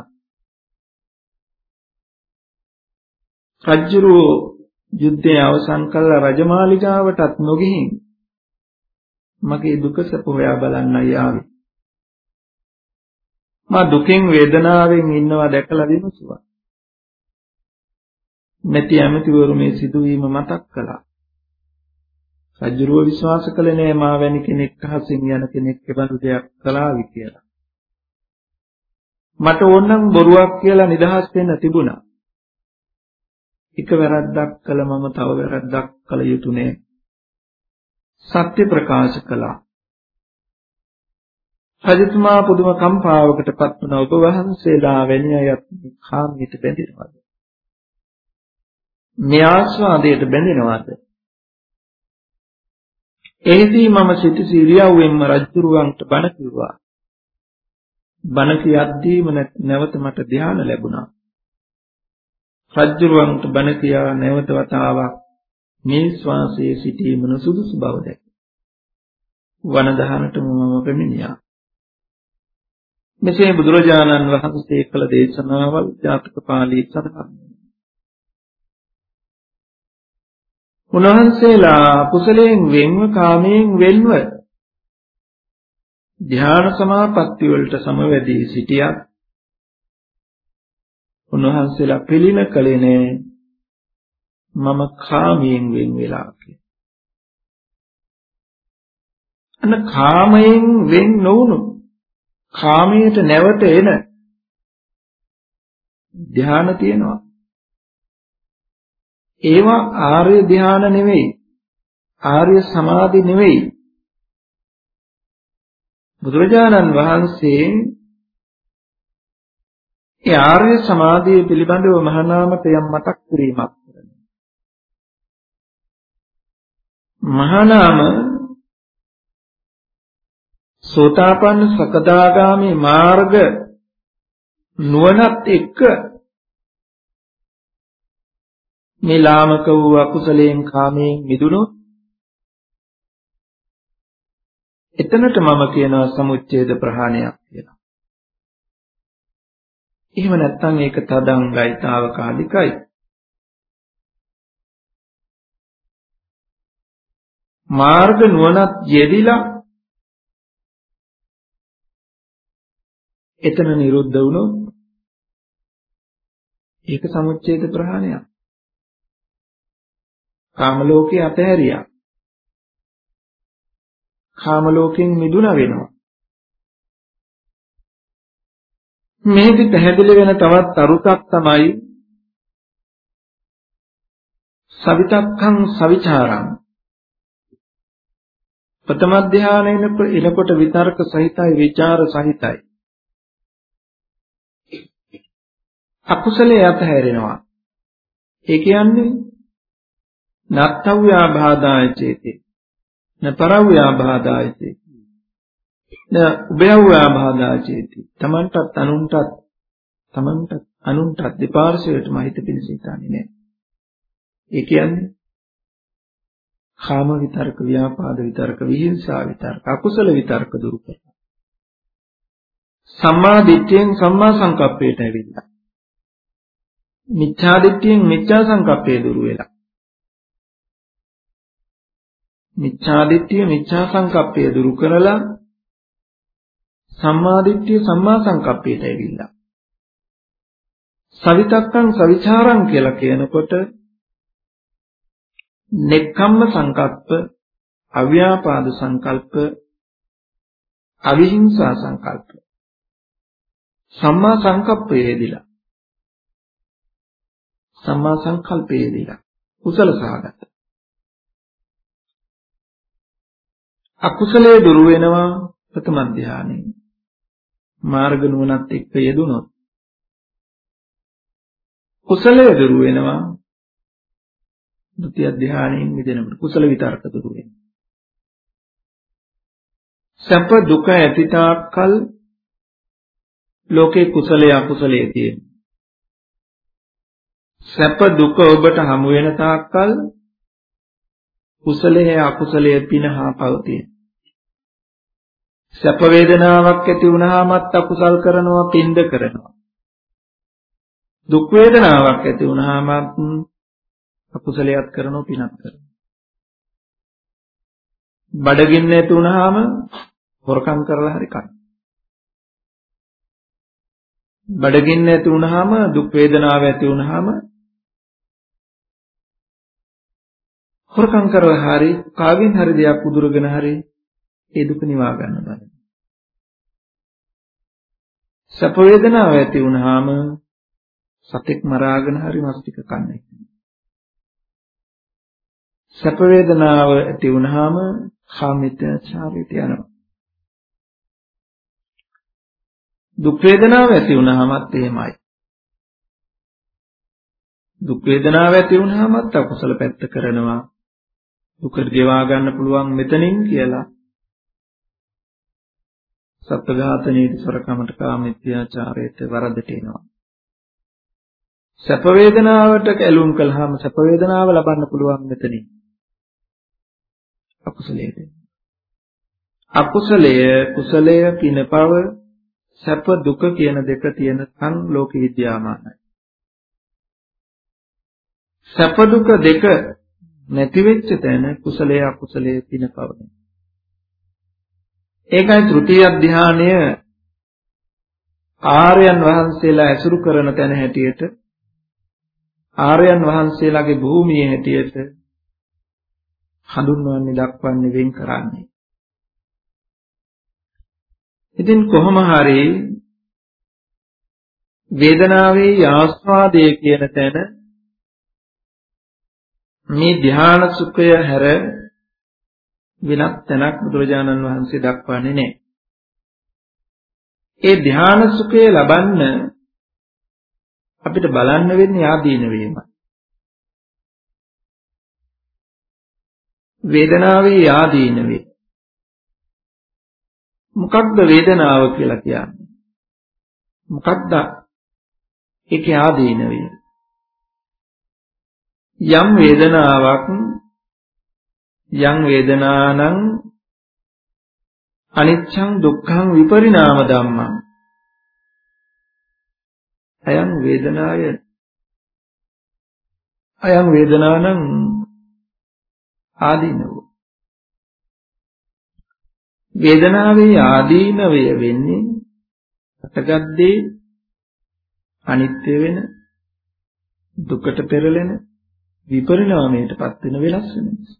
රජුරෝ යුද්ධය අවසන් කළා රජමාලිගාවටත් නොගිහින් මගේ දුක සැප හොයා බලන්නයි ආවේ. මා දුකෙන් වේදනාවෙන් ඉන්නවා දැකලා විමසුවා. නැති ඇමතිවරු මේ සිදුවීම මතක් කළා. රජුරෝ විශ්වාස කළේ නෑ මා වැනි කෙනෙක් අහසින් යන කෙනෙක් එබඳු දෙයක් කළාවි කියලා. මට ඕනනම් බොරුවක් කියලා නිදහස් වෙන්න තිබුණා. එක වැරද්දක් කළ මම තව වැරද්දක් කළ යුතු නෑ. සත්‍ය ප්‍රකාශ කළා. රජතුමා පුදුම කම්පාවකටපත් වුණා. ඔබ වහන්සේලා වැනි අයත් කාමයට බැඳෙනවද? මේ ආස්වාදයට බැඳෙනවද? එහිදී මම සිටි සිරියව්වෙන්ම රජුරුවන්ට බණ කිව්වා. බණ කියද්දීම නැවත මට ධ්‍යාන ලැබුණා. රජුරුවන්ට බණ කියා නැවත වතාවක් මේ ශ්වාසයේ සිටීම නුසුදුසු බව දැක වන දහනටම මම පැමිණියා. මෙසේ බුදුරජාණන් වහන්සේ කළ දේශනාවල් ජාතක පාළියේ සඳහන්. උන්වහන්සේලා කුසලයෙන් වෙන්ව කාමයෙන් වෙන්ව ධ්‍යාන සමාපatti වලට සමවැදී සිටියත් උන්වහන්සේලා පිළින කලේ නෑ මම කාමයෙන් වෙන් වෙලා කියලා. අන්න කාමයෙන් වෙන් නොවුණු කාමයට නැවත එන ධ්‍යාන තියෙනවා. ඒවා ආර්ය ධ්‍යාන නෙවෙයි. ආර්ය සමාධි නෙවෙයි. බුදුරජාණන් වහන්සේ ඒ ආර්ය සමාධිය පිළිබඳව මහානාමත යම් මතක් කිරීමක් කරනවා. මහානාම සෝතාපන්න සකදාගාමි මාර්ග නුවණත් එක්ක මේ ලාමක වූ අකුසලයෙන් කාමයෙන් මිදුණොත් එතනට මම කියනවා සමුච්ඡේද ප්‍රහාණයක් කියලා. එහෙම නැත්නම් ඒක තදංගයි తాවකාලිකයි. මාර්ග නුවණත් යෙදිලා එතන නිරුද්ධ වුණොත් ඒක සමුච්ඡේද ප්‍රහාණයක්. කාම ලෝකේ අතහැරියා. කාම ලෝකෙන් මිදුණ වෙනවා. මේකෙ පැහැදිලි වෙන තවත් අරුතක් තමයි සවිතක්ඛං සවිචාරං. ප්‍රථම ධානයේන එනකොට විතර්ක සහිතයි විචාර සහිතයි. අකුසලයේ අතහැරෙනවා. ඒ කියන්නේ නත්තව්‍යා බාධාය චේති න පරව්‍යා බාධාය චේති න උභයව්‍යා බාධාය චේති තමන්ටත් අනුන්ටත් තමන්ටත් අනුන්ටත් දෙපාර්ශ්වයටම හිත පිණිස හිතන්නේ නැහැ. ඒ කියන්නේ කාම විතරක, ව්‍යාපාද විතරක, විහිංසා විතරක, අකුසල විතරක දුරු කරනවා. සම්මා දිට්ඨියෙන් සම්මා සංකප්පයට ඇවිල්ලා. මිච්ඡා දිට්ඨියෙන් මිච්ඡා සංකප්පය දුරු වෙලා. මිච්ඡා දිට්ඨිය මිච්ඡා සංකප්පය දුරු කරලා සම්මා දිට්ඨිය සම්මා සංකප්පයට ඇවිල්ලා. සවිතක්කං සවිචාරං කියලා කියනකොට නෙක්ඛම්ම සංකප්ප, අව්‍යාපාද සංකල්ප, අවිහිංසා සංකල්ප සම්මා සංකප්පයේදීලා සම්මා සංකල්පයේදීලා කුසල සහගත. අකුසලයේ දුරු වෙනවා ප්‍රථම ධානයේ. මාර්ග නුවණත් එක්ක යෙදුනොත් කුසලයේ දුරු වෙනවා ဒုတိ ය ධානයෙන් මිදෙනකොට කුසල විතරක දුරු වෙනවා. සැප දුක ඇතිතාක්කල් ලෝකේ කුසලයේ අකුසලයේ තියෙනවා. සැප දුක ඔබට හමු වෙන තාක්කල් කුසලයේ අකුසලයේ පිනහා පවතින. සැප වේදනාවක් ඇති වුණාමත් අකුසල් කරනවා, පින්ද කරනවා. දුක් වේදනාවක් ඇති වුණාමත් අකුසලයක් කරනවා, පිනක් කරනවා. බඩගින්න ඇති වුණාම හොරකම් කරලා හරි කන. බඩගින්න ඇති වුණාම දුක් වේදනාව ඇති වුණාම හොරකම් කරලා හරි කාගෙන් හරි දෙයක් උදුරගෙන හරි ඒ දුක නිවා ගන්න බලන්න. සැප වේදනාව ඇති වුණාම සතෙක් මරාගෙන හරි මස් ටික කන්නේ. සැප වේදනාව ඇති වුණාම කාමිතාචාරයට යනවා. දුක් වේදනාව ඇති වුණාමත් එහෙමයි. දුක් වේදනාව ඇති වුණාමත් අකුසල පැත්ත කරනවා. දුක ගෙවා ගන්න පුළුවන් මෙතනින් කියලා සත්ත්වඝාතනයේ සොරකමට කාමීත්‍යාචාරයට වරදට එනවා. සැප වේදනාවට ඇලුම් කළාම සැප වේදනාව ලබන්න පුළුවන් මෙතනින්. අකුසලයට. අකුසලය කුසලය පිනපව සැප දුක කියන දෙක තියෙන තන් ලෝක විද්‍යාමානයි. සැප දුක දෙක නැති වෙච්ච තැන කුසලයේ අකුසලයේ පින පවතින. ඒකයි තෘතීය ධානය ආර්යයන් වහන්සේලා ඇසුරු කරන තැන හැටියට ආර්යයන් වහන්සේලාගේ භූමියේ හැටියට හඳුන්වන්නේ දක්වන්නේ වෙන් කරන්නේ. ඉතින් කොහොම හරි වේදනාවේ ආස්වාදයේ කියන තැන මේ ධ්‍යාන සුඛය හැර වෙනත් තැනක් බුදුරජාණන් වහන්සේ දක්වන්නේ නැහැ. ඒ ධ්‍යාන සුඛය ලබන්න අපිට බලන්න වෙන්නේ ආදීන වීම. වේදනාවේ ආදීන වේ. මොකක්ද වේදනාව කියලා කියන්නේ? මොකක්ද ඒකේ ආදීන වේ? යම් වේදනාවක් යම් වේදනානං අනිච්ඡං දුක්ඛං විපරිණාම ධම්මං අයං වේදනාය අයං වේදනානං ආදීනව. වේදනාවේ ආදීනවය වෙන්නේ අටගද්දේ අනිත්‍ය වෙන දුකට පෙරලෙන විපරිණාමයටපත් වෙන වෙනස් වෙන නිසා.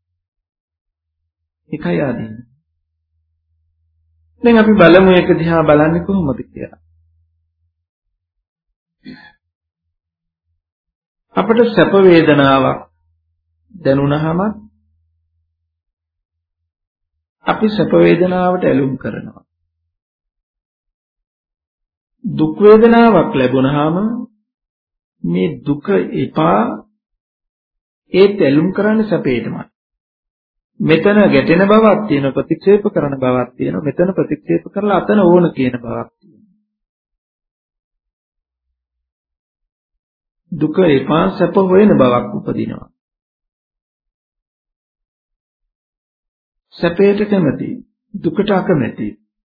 ඒකයි ආදීන. දැන් අපි බලමු ඒක දිහා බලන්නේ කොහොමද කියලා. අපට සැප වේදනාවක් දැනුණාම අපි සැප වේදනාවට ඇලුම් කරනවා. දුක් වේදනාවක් ලැබුණාම මේ දුක එපා ඒත් ඇලුම් කරන්නේ සැපේටමයි. මෙතන ගැටෙන බවක් තියෙන ප්‍රතික්ෂේප කරන බවක් තියෙන මෙතන ප්‍රතික්ෂේප කරලා අතන ඕන කියන බවක් තියෙනවා. දුක එපා සැප හොයන බවක් උපදිනවා. සැපයට කැමති, දුකට අකමැති.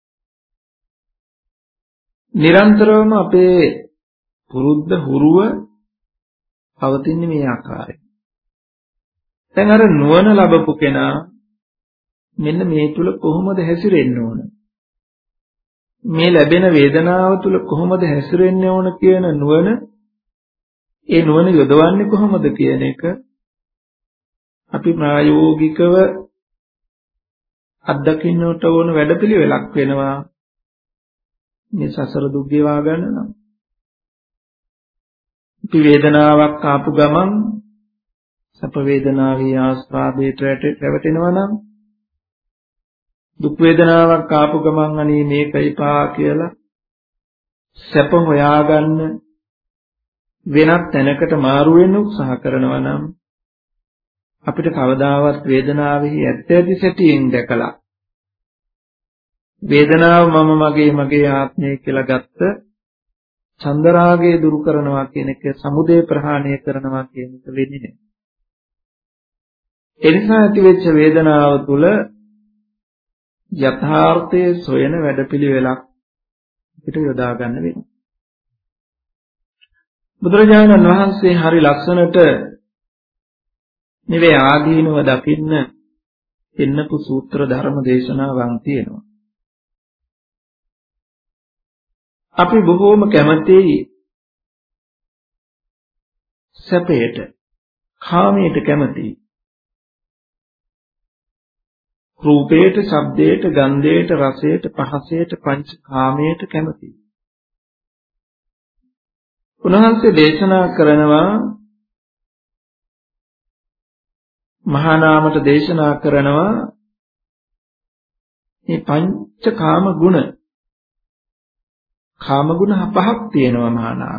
නිරන්තරවම අපේ පුරුද්ද හුරුව පවතින්නේ මේ ආකාරයෙන්. දැන් අර නුවණ ලැබපු කෙනා මෙන්න මේ තුල කොහොමද හැසිරෙන්න ඕන? මේ ලැබෙන වේදනාව තුල කොහොමද හැසිරෙන්න ඕන කියන නුවණ, ඒ නුවණ යොදවන්නේ කොහොමද කියන එක අපි ප්‍රායෝගිකව අත්දකින්නට ඕන වැඩපිළිවෙලක් වෙනවා. මේ සසර දුක් ගෙවා ගන්න නම් අපි වේදනාවක් ආපු ගමන් සැප වේදනාවේ ආස්වාදයට රැවටෙනවා නම්, දුක් වේදනාවක් ආපු ගමන් අනේ මේකයිපා කියලා සැප හොයාගන්න වෙනත් තැනකට මාරු වෙන්න උත්සාහ කරනවා නම් අපිට කවදාවත් වේදනාවේ ඇත්ත ඇති සැටියෙන් දැකලා වේදනාව මම මගේ මගේ ආත්මය කියලා ගත්ත චන්දරාගය දුරු කරනවා කියන එක, සමුදය ප්‍රහාණය කරනවා කියන එක වෙන්නේ නැහැ. ඒ නිසා ඇතිවෙච්ච වේදනාව තුළ යථාර්ථයේ සොයන වැඩපිළිවෙලක් අපිට යොදා ගන්න වෙනවා. බුදුරජාණන් වහන්සේ හරි ලස්සනට නිවේ ආදීනව දකින්න එන්නපු සූත්‍ර ධර්ම දේශනාවන් තියෙනවා. අපි බොහෝම කැමතියි සැපයට, කාමයට කැමතියි. රූපයට, ශබ්දයට, ගන්ධයට, රසයට, පහසයට, පංච කාමයට කැමතියි. උන්වහන්සේ දේශනා කරනවා, මහා නාමයට දේශනා කරනවා මේ පංච කාම ගුණ. කාම ගුණ පහක් තියෙනවා මහා නාම.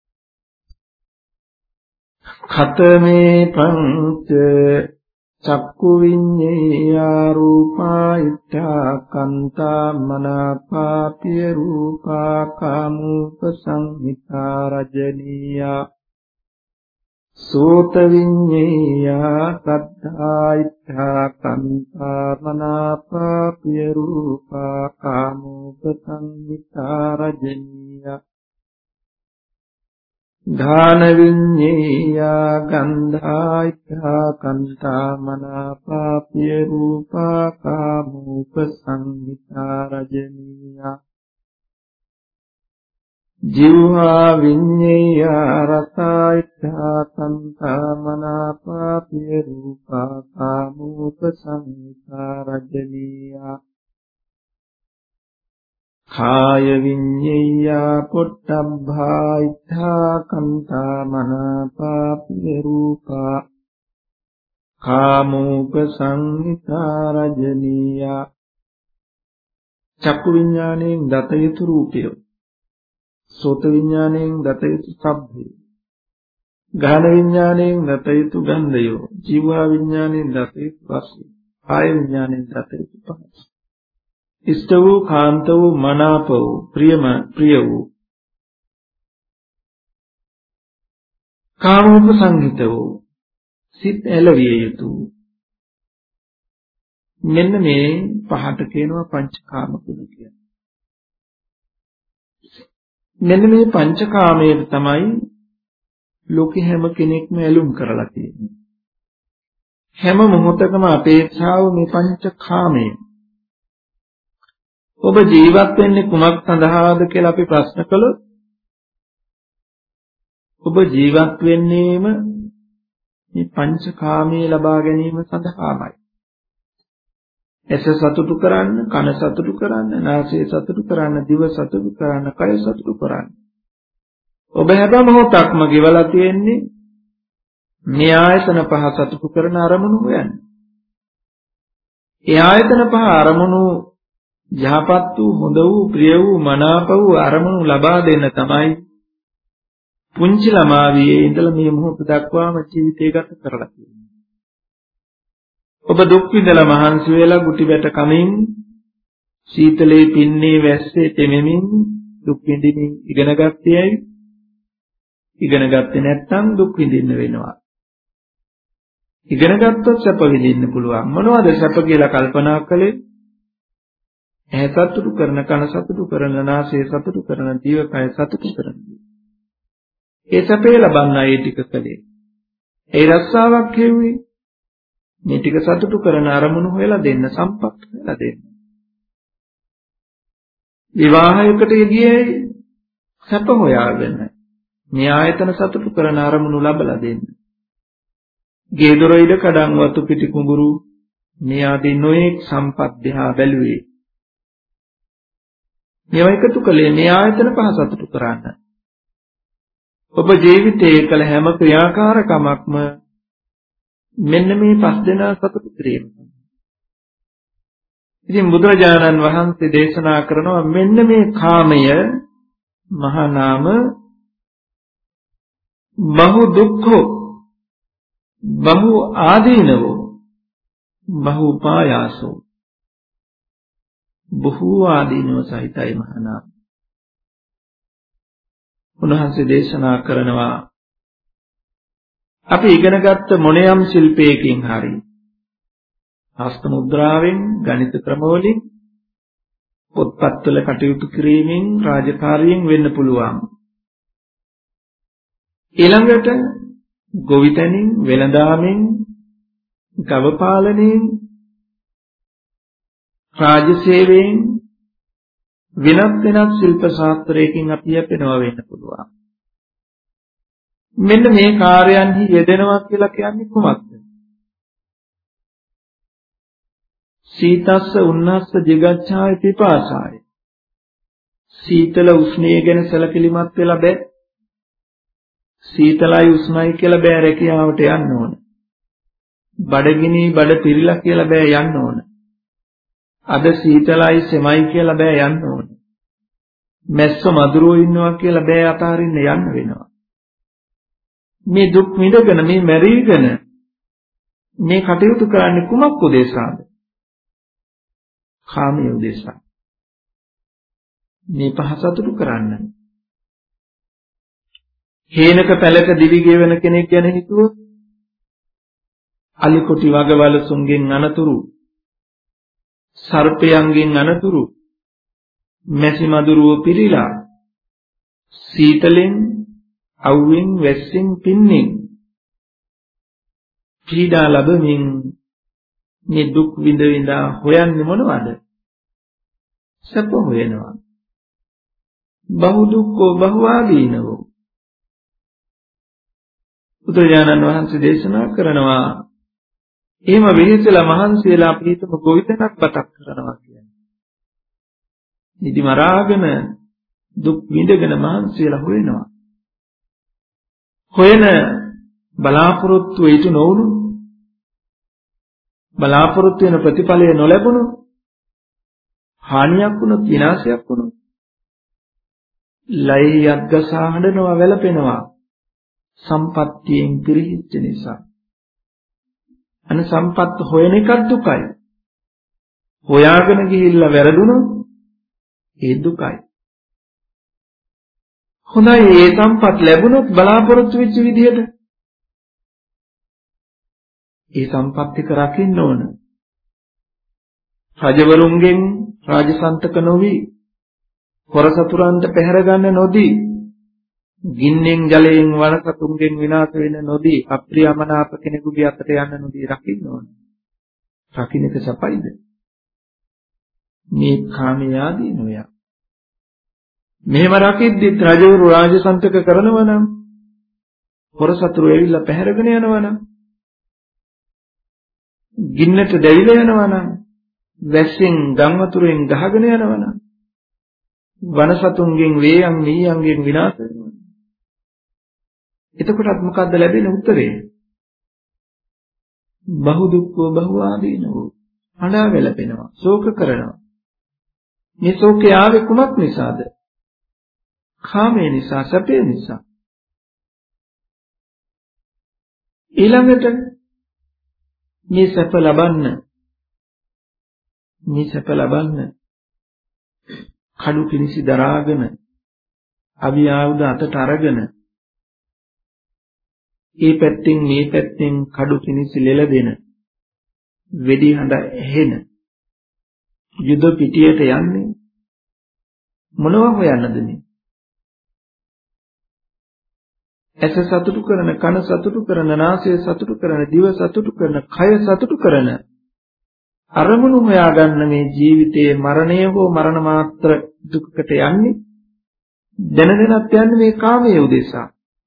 ඛතමේ පංච චක්කු විඤ්ඤා රූපා ඉත්තා කන්තා මනාපාපිය රූපා කාමූප සංහිතා රජනීයා සෝත විඤ්ඤා සද්ධා ඉත්තා කන්තා මනාපාපිය රූපා කාමූප සංහිතා රජනීයා ධාන විඤ්ඤා ගන්ධා ඉත්තා කන්තා මනාපාපිය රූපා කාමූප සංහිතා රජනීයා ජීවහා විඤ්ඤා රසා ඉත්තා කන්තා මනාපාපිය රූපා කාමූප සංහිතා රජනීයා කාය විඤ්ඤා පොට්ටබ්බා ඉත්තා කන්තා මනාපාපිය රූපා කාමූප සංහිතා රජනීයා චක්කු විඤ්ඤාණයෙන් දත යුතු රූපය, සෝත විඤ්ඤාණයෙන් දත යුතු ශබ්දය, ගාන විඤ්ඤාණයෙන් දත යුතු ගන්ධය, ජීවහා විඤ්ඤාණයෙන් දත යුතු රසය, කාය විඤ්ඤාණයෙන් දත යුතු පහස. ඉෂ්ට වූ, කාන්ත වූ, මනාප වූ, ප්‍රියම ප්‍රිය වූ, කාමෝප සංහිත වූ, සිත් ඇලවිය යුතු, මෙන්න මේ පහට කියනවා පංචකාම ගුණ කියලා. මෙන්න මේ පංචකාමයේ තමයි ලෝකෙ හැම කෙනෙක්ම ඇලුම් කරලා තියෙන්නේ. හැම මොහොතකම අපේක්ෂාව මේ පංචකාමයේ. ඔබ ජීවත් වෙන්නේ කුමක් සඳහාද කියලා අපි ප්‍රශ්න කළොත් ඔබ ජීවත් වෙන්නේම මේ පංචකාමයේ ලබා ගැනීම සඳහාමයි. ඇස සතුටු කරන්න, කන සතුටු කරන්න, නාසය සතුටු කරන්න, දිව සතුටු කරන්න, කය සතුටු කරන්න. ඔබ හැම මොහොතක්ම ගෙවලා තියෙන්නේ මේ ආයතන පහ සතුටු කරන අරමුණු හොයන්න. ඒ ආයතන පහ අරමුණු යහපත් වූ, හොඳ වූ, ප්‍රිය වූ, මනාප වූ අරමුණු ලබා දෙන්න තමයි පුංචි ළමාවියේ ඉඳලා මේ මොහොත දක්වාම ජීවිතය ගත කරලා තියෙන්නේ. ඔබ දුක් විඳලා මහන්සි වෙලා ගුටි බැට කමින්, සීතලේ පින්නේ වැස්සේ තෙමෙමින් දුක් විඳින්න ඉගෙන ගත්තේයි. ඉගෙන ගත්තේ නැත්නම් දුක් විඳින්න වෙනවා. ඉගෙන ගත්තොත් සැප විඳින්න පුළුවන්. මොනවද සැප කියලා කල්පනා කළේ? ඇහැ සතුටු කරන, කන සතුටු කරන, නාසය සතුටු කරන, දිවකය සතුටු කරන. ඒ සැපේ ලබන්න ඒ ටික කළේ. ඒ රස්සාවක් හේව්වේ මේ ටික සතුටු කරන අරමුණු හොයලා දෙන්න, සම්පත් හොයලා දෙන්න. විවාහයකට ගියේ සැප හොයාගෙන මේ ආයතන සතුටු කරන අරමුණු ලබලා දෙන්න. ගේ දොර ඉඩ කඩන් වතු පිටි කුඹුරු මේ ආදී නොයෙක් සම්පත් දෙහා බැලුවේ. මේවා එකතු කළේ මේ ආයතන පහ සතුටු කරන්න. ඔබ ජීවිතයේ කළ හැම ක්‍රියාකාරකමක්ම මෙන්න මේ පස් දෙනා සතුටු කිරීම. ඉතින් බුදුරජාණන් වහන්සේ දේශනා කරනවා මෙන්න මේ කාමය මහා නාම බහු දුක්ඛෝ බහු ආදීනවෝ බහු උපායාසෝ බොහෝ ආදීනව සහිතයි මහා නාම. උන්වහන්සේ දේශනා කරනවා අපි ඉගෙනගත්ත මොනියම් ශිල්පයකින් හරි හස්ත මුද්‍රාවෙන් ගණිත ක්‍රමවලින් පොත්පත්වල කටයුතු කිරීමෙන් රාජකාරියෙන් වෙන්න පුළුවන්. ඊළඟට ගොවිතැනින් වෙළඳාමෙන් ගව පාලනයෙන් රාජ්‍ය සේවයෙන් වෙනත් වෙනත් ශිල්ප ශාස්ත්‍රයකින් අපි යැපෙනවා වෙන්න පුළුවන්. මෙන්න මේ කාර්යයන්හි යෙදෙනවා කියලා කියන්නේ කොහොමද? සීතස්ස උන්නස්ස ජිගච්ඡාය පිපාසාය. සීතල උෂ්ණය ගැන සැලකිලිමත් වෙලා බෑ. සීතලයි උෂ්ණයි කියලා බෑ රැකියාවට යන්න ඕන. බඩගිනි බඩ පිරීලා කියලා බෑ යන්න ඕන. අද සීතලයි සෙමයි කියලා බෑ යන්න ඕන. මැස්ස මදුරුවෝ ඉන්නවා කියලා බෑ අතාරින්න යන්න වෙනවා. මේ දුක් විඳගෙන මේ මැරිගෙන මේ කටයුතු කරන්නේ කුමක් උදෙසාද? කාමයේ උදෙසා. මේ පහ සතුටු කරන්න. හේනක පැලක දිවි ගෙවන කෙනෙක් ගැන හිතුවොත් අලිකොටි වගවලසුන්ගෙන් අනතුරු සර්පයන්ගෙන් අනතුරු මැසි මදුරුව පිරීලා සීතලෙන් අවුවෙන් වැස්සෙන් පින්නෙන් පීඩා ලැබමින් මේ දුක් විඳ විඳා හොයන්නේ මොනවද? සැප හොයනවා. බහු දුක්ඛෝ බහු ආදීනවෝ. බුදුරජාණන් වහන්සේ දේශනා කරනවා එහෙම වෙහෙසලා මහන්සියලා අපිටම ගොවිතැනක් බතක් කරනවා කියන්නේ. නිදි මරාගෙන දුක් විඳගෙන මහන්සියලා හොයනවා. හොයන බලාපොරොත්තු ඊට නොවුණු බලාපොරොත්තු වෙන ප්‍රතිඵලය නොලැබුණු හානියක් වුණොත් විනාශයක් වුණොත් ලයියක් ගසා හඬනවා වැළපෙනවා සම්පත්තියෙන් පිරිහිච්ච නිසා. අන සම්පත් හොයන එක දුකයි. හොයාගෙන ගිහිල්ලා වැරදුනොත් ඒ දුකයි. හොඳයි ඒ සම්පත් ලැබුණොත් බලාපොරොත්තු වෙච්ච විදිහට ඒ සම්පත් ටික රකින්න ඕන. රජවරුන්ගෙන් රාජසන්තක නොවි හොරසතුරන්ට පැහැර ගන්න නොදී ගින්නෙන් ජලයෙන් වනසතුන්ගෙන් විනාශ වෙන නොදී අප්‍රියමනාප කෙනෙකුගේ අතට යන්න නොදී රකින්න ඕන. රකින්න එක සපයිද? මේ කාමයාදී නොයා. මෙහෙම රකිද්දිත් රජවරු රාජසන්තක කරනවා නම් හොරසතුරු ඇවිල්ලා පැහැරගෙන යනවා නම් ගින්නට දැවිලා යනවා නම් වැස්සෙන් ගම් වතුරෙන් ගහගෙන යනවා නම් වනසතුන්ගෙන් වේයන් මීයන්ගෙන් විනාශ වෙනවා. එතකොටත් මොකද්ද ලැබෙන උත්තරේ? බහු දුක්ඛෝ බහු ආදීනෝ. අඬා වැළපෙනවා, ශෝක කරනවා. මේ ශෝකය ආවේ කුමක් නිසාද? කාමයේ නිසා, සැපේ නිසා. ඊළඟට මේ සැප ලබන්න මේ සැප ලබන්න කඩු කිනිසි දරාගෙන අවි ආයුධ අතට අරගෙන ඒ පැත්තෙන් මේ පැත්තෙන් කඩු කිනිසි ලෙලදෙන වෙඩි හඬ ඇහෙන යුද පිටියට යන්නේ මොනවා හොයන්නද මේ? ඇස සතුටු කරන, කන සතුටු කරන, නාසය සතුටු කරන, දිව සතුටු කරන, කය සතුටු කරන අරමුණු හොයාගන්න මේ ජීවිතයේ මරණය හෝ මරණ මාත්‍ර දුකකට යන්නේ දැනගෙනත් යන්නේ මේ කාමයේ උදෙසා.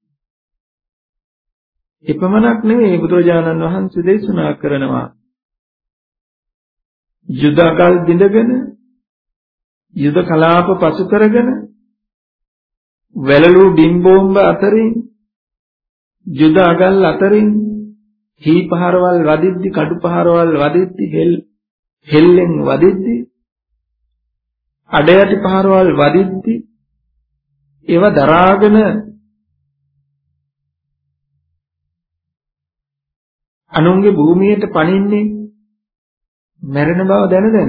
එපමණක් නෙවෙයි බුදුරජාණන් වහන්සේ දේශනා කරනවා යුදගල් බිඳගෙන යුද කලාප පසු කරගෙන වැළලු බිම්බෝම්බ අතරින් යුද අගල් අතරින් හී පහරවල් වදිද්දි කඩු පහරවල් වදිද්දි හෙල් හෙල්ලෙන් වදිද්දි අඩයටි පහරවල් වදිද්දි ඒව දරාගෙන අනුන්ගේ භූමියට පනින්නේ මරණ බව දැන දැන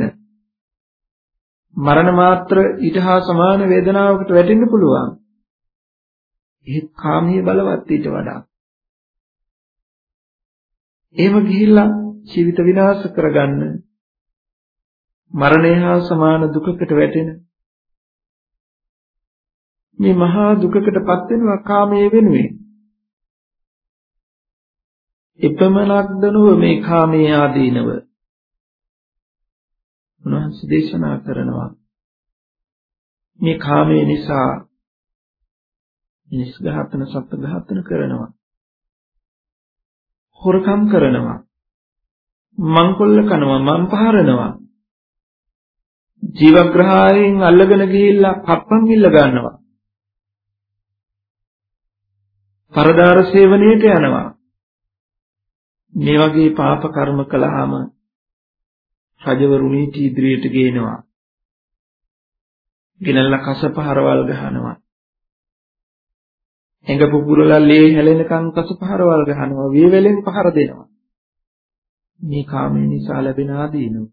මරණ මාත්‍ර ඊට හා සමාන වේදනාවකට වැටෙන්න පුළුවන්. ඒ කාමයේ බලවත් ඊට වඩා. එහෙම ගිහිල්ලා ජීවිත විනාශ කරගන්න මරණය හා සමාන දුකකට වැටෙන මේ මහා දුකකටපත් වෙනවා කාමයේ වෙනුවෙන්. එපමණක්ද නොව මේ කාමයේ ආදීනව උන්වහන්සේ දේශනා කරනවා මේ කාමයේ නිසා මිනිස් ඝාතන සත්ත්ව ඝාතන කරනවා, හොරකම් කරනවා, මංකොල්ල කනවා, මම් පහරනවා, ජීවග්‍රහයෙන් අල්ලගෙන ගිහිල්ලා පප්පන් ඉල්ල ගන්නවා, පරදාර සේවනයේට යනවා. මේ වගේ පාප කර්ම කළාම රජවරු නීති ඉදිරියට ගේනවා, ගෙනල්ලා කසපහරවල් ගහනවා, එඟ පුපුරලා ලේ හැලෙනකන් කසපහරවල් ගහනවා, වේවැලෙන් පහර දෙනවා. මේ කාමයේ නිසා ලැබෙන ආදීනව.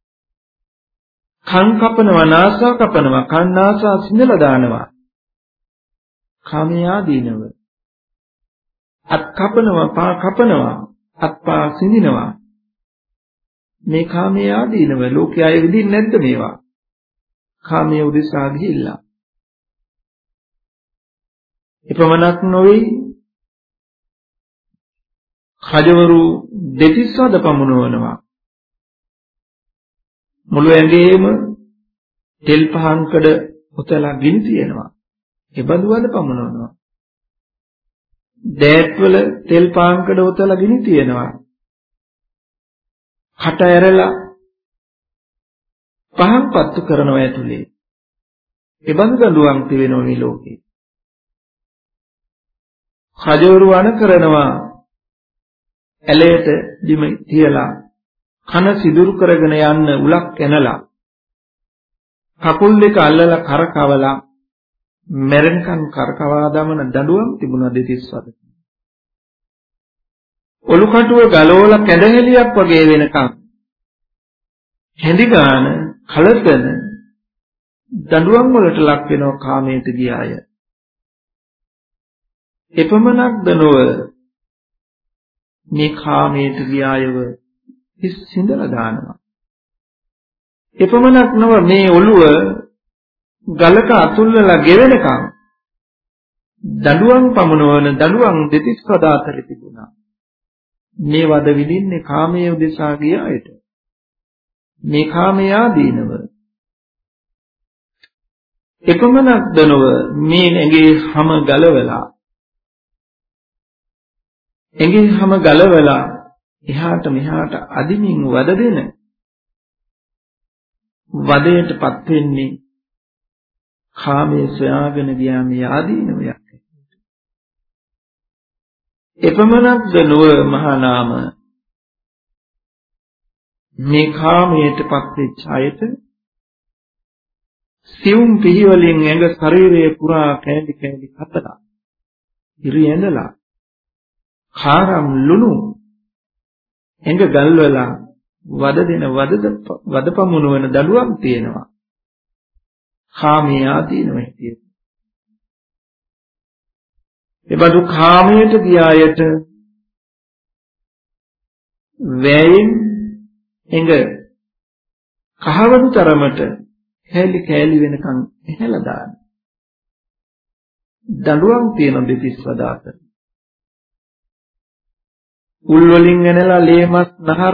කන් කපනවා, නාසා කපනවා, කන් නාසා සිඳලා දානවා. කාමයේ ආදීනව. අත් කපනවා, පා කපනවා, අත්පා සිඳිනවා. මේ කාමයේ ආදීනව. ලෝකයේ අය විඳින්නේ නැද්ද මේවා? කාමයේ උදෙසා ගිහිල්ලා. එපමණක් නොවේ රජවරු දෙතිස් වද පමුණවනවා. මුළු ඇඟේම තෙල් පහන්කඩ උතලා ගිනි තියනවා. ඒ බඳු වද පමුණවනවා. දෑත්වල තෙල් පහන්කඩ උතලා ගිනි තියනවා. කට ඇරලා පහන් පත්තු කරනවා ඇතුලේ. ඒ බඳු දඬුවම් තිබෙනවා මේ ලෝකේ. රජවරු වණ කරනවා, ඇලයට දිම තියලා කන සිදුරු කරගෙන යන්න උලක් ඇනලා කකුල් දෙක අල්ලලා කරකවලා මැරෙනකන් කරකවා දමන දඬුවම් තිබුණා දෙතිස් වද. ඔලු කටුව ගලවලා කැඳහෙලියක් වගේ වෙනකන් හැඳි ගාන කලතන දඬුවම් වලට ලක් වෙනවා කාමයට ගිය අය. එපමණක්ද නොව මේ කාමයට ගිය අයව හිස් සිඳලා දානවා. එපමණක් නොව මේ ඔළුව ගලක අතුල්ලලා ගෙවෙනකම් දඬුවම් පමුණවන දඬුවම් දෙතිස් වද අතර තිබුණා. මේ වද විඳින්නේ කාමයේ උදෙසා ගිය අයට. මේ කාමයේ ආදීනව. එපමණක්ද නොව මේ ඇඟේ හැම ගලවලා ඇඟේ හැම ගලවලා එහාට මෙහාට අදිමින් වද දෙන වදයටපත් වෙන්නේ කාමයේ සොයාගෙන ගියා මේ ආදීනවයක්. එපමණක්ද නොව මහා නාම මේ කාමයටපත් වෙච්ච අයට සියුම් පිහිවලින් ඇඟ ශරීරයේ පුරා කැඳි කැඳි හතලා ඉරි ඇඳලා කාරම් ලුණු ඇඟ ගල්වලා වද දෙන වද වදපමුණවන දඬුවම් තියෙනවා. කාමයේ ආදීනව හිටියේ. ඒ බඳු කාමයට ගියායට වැයෙන් එඟ කහවණු තරමට කෑලි කෑලි වෙනකන් එහෙලා දාන දඬුවම් තියෙන දෙතිස් වදාත උල් වලින් එනලා ලේමස් නහර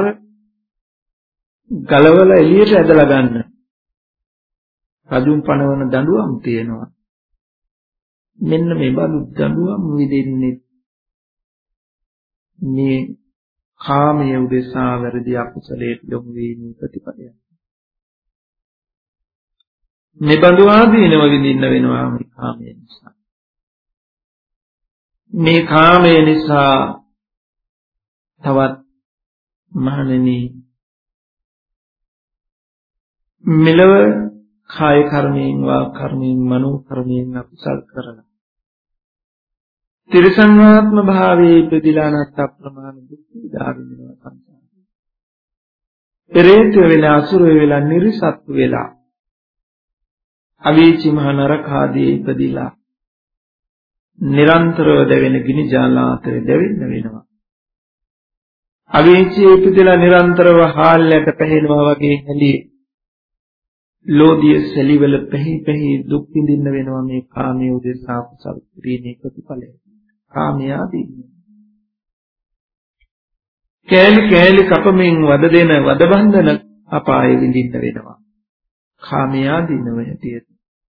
ගලවලා එළියට ඇදලා ගන්න රජුන් පනවන දඬුවම් තියෙනවා මෙන්න මේ බඳු දඬුවම් විදෙන්නේ මේ කාමයේ උදෙසා වැරදි අකුසලයට යොමු වීමේ ප්‍රතිපලයක් මේ බඳු ආදීනව විඳින්න වෙනවා මේ කාමයේ නිසා මේ කාමයේ නිසා තවත් මහණෙනි මෙලව කාය කර්මයෙන් වා කර්මයෙන් මනෝ කර්මයෙන් අකුසල් කරලා තිරසංආත්ම භාවයේ ඉපදිලා නැත් අප්‍රමාණ දුක් විඳා විඳිනවා සංසාරේ. පෙරේත වෙලා අසුර වෙලා නිර්සත්තු වෙලා අවීචි මහ නරක ආදී ඉපදිලා නිරන්තරව දැවෙන ගිනි ජාලාතරේ දැවෙන්න වෙනවා. අවීචි ඉපදිලා නිරන්තරව හාල්ලයට පැහැෙනවා වගේ හැලී ලෝධිය සැලිවල පැහි පැහි දුක් විඳින්න වෙනවා මේ කාමයේ උදෙසා කුසල කිරීමේ ප්‍රතිඵලය. කාමයාදී කෑලි කෑලි කපමින් වද දෙන වද බන්ධන අපාය විඳින්න වෙනවා. කාමයාදී නොවැටියට.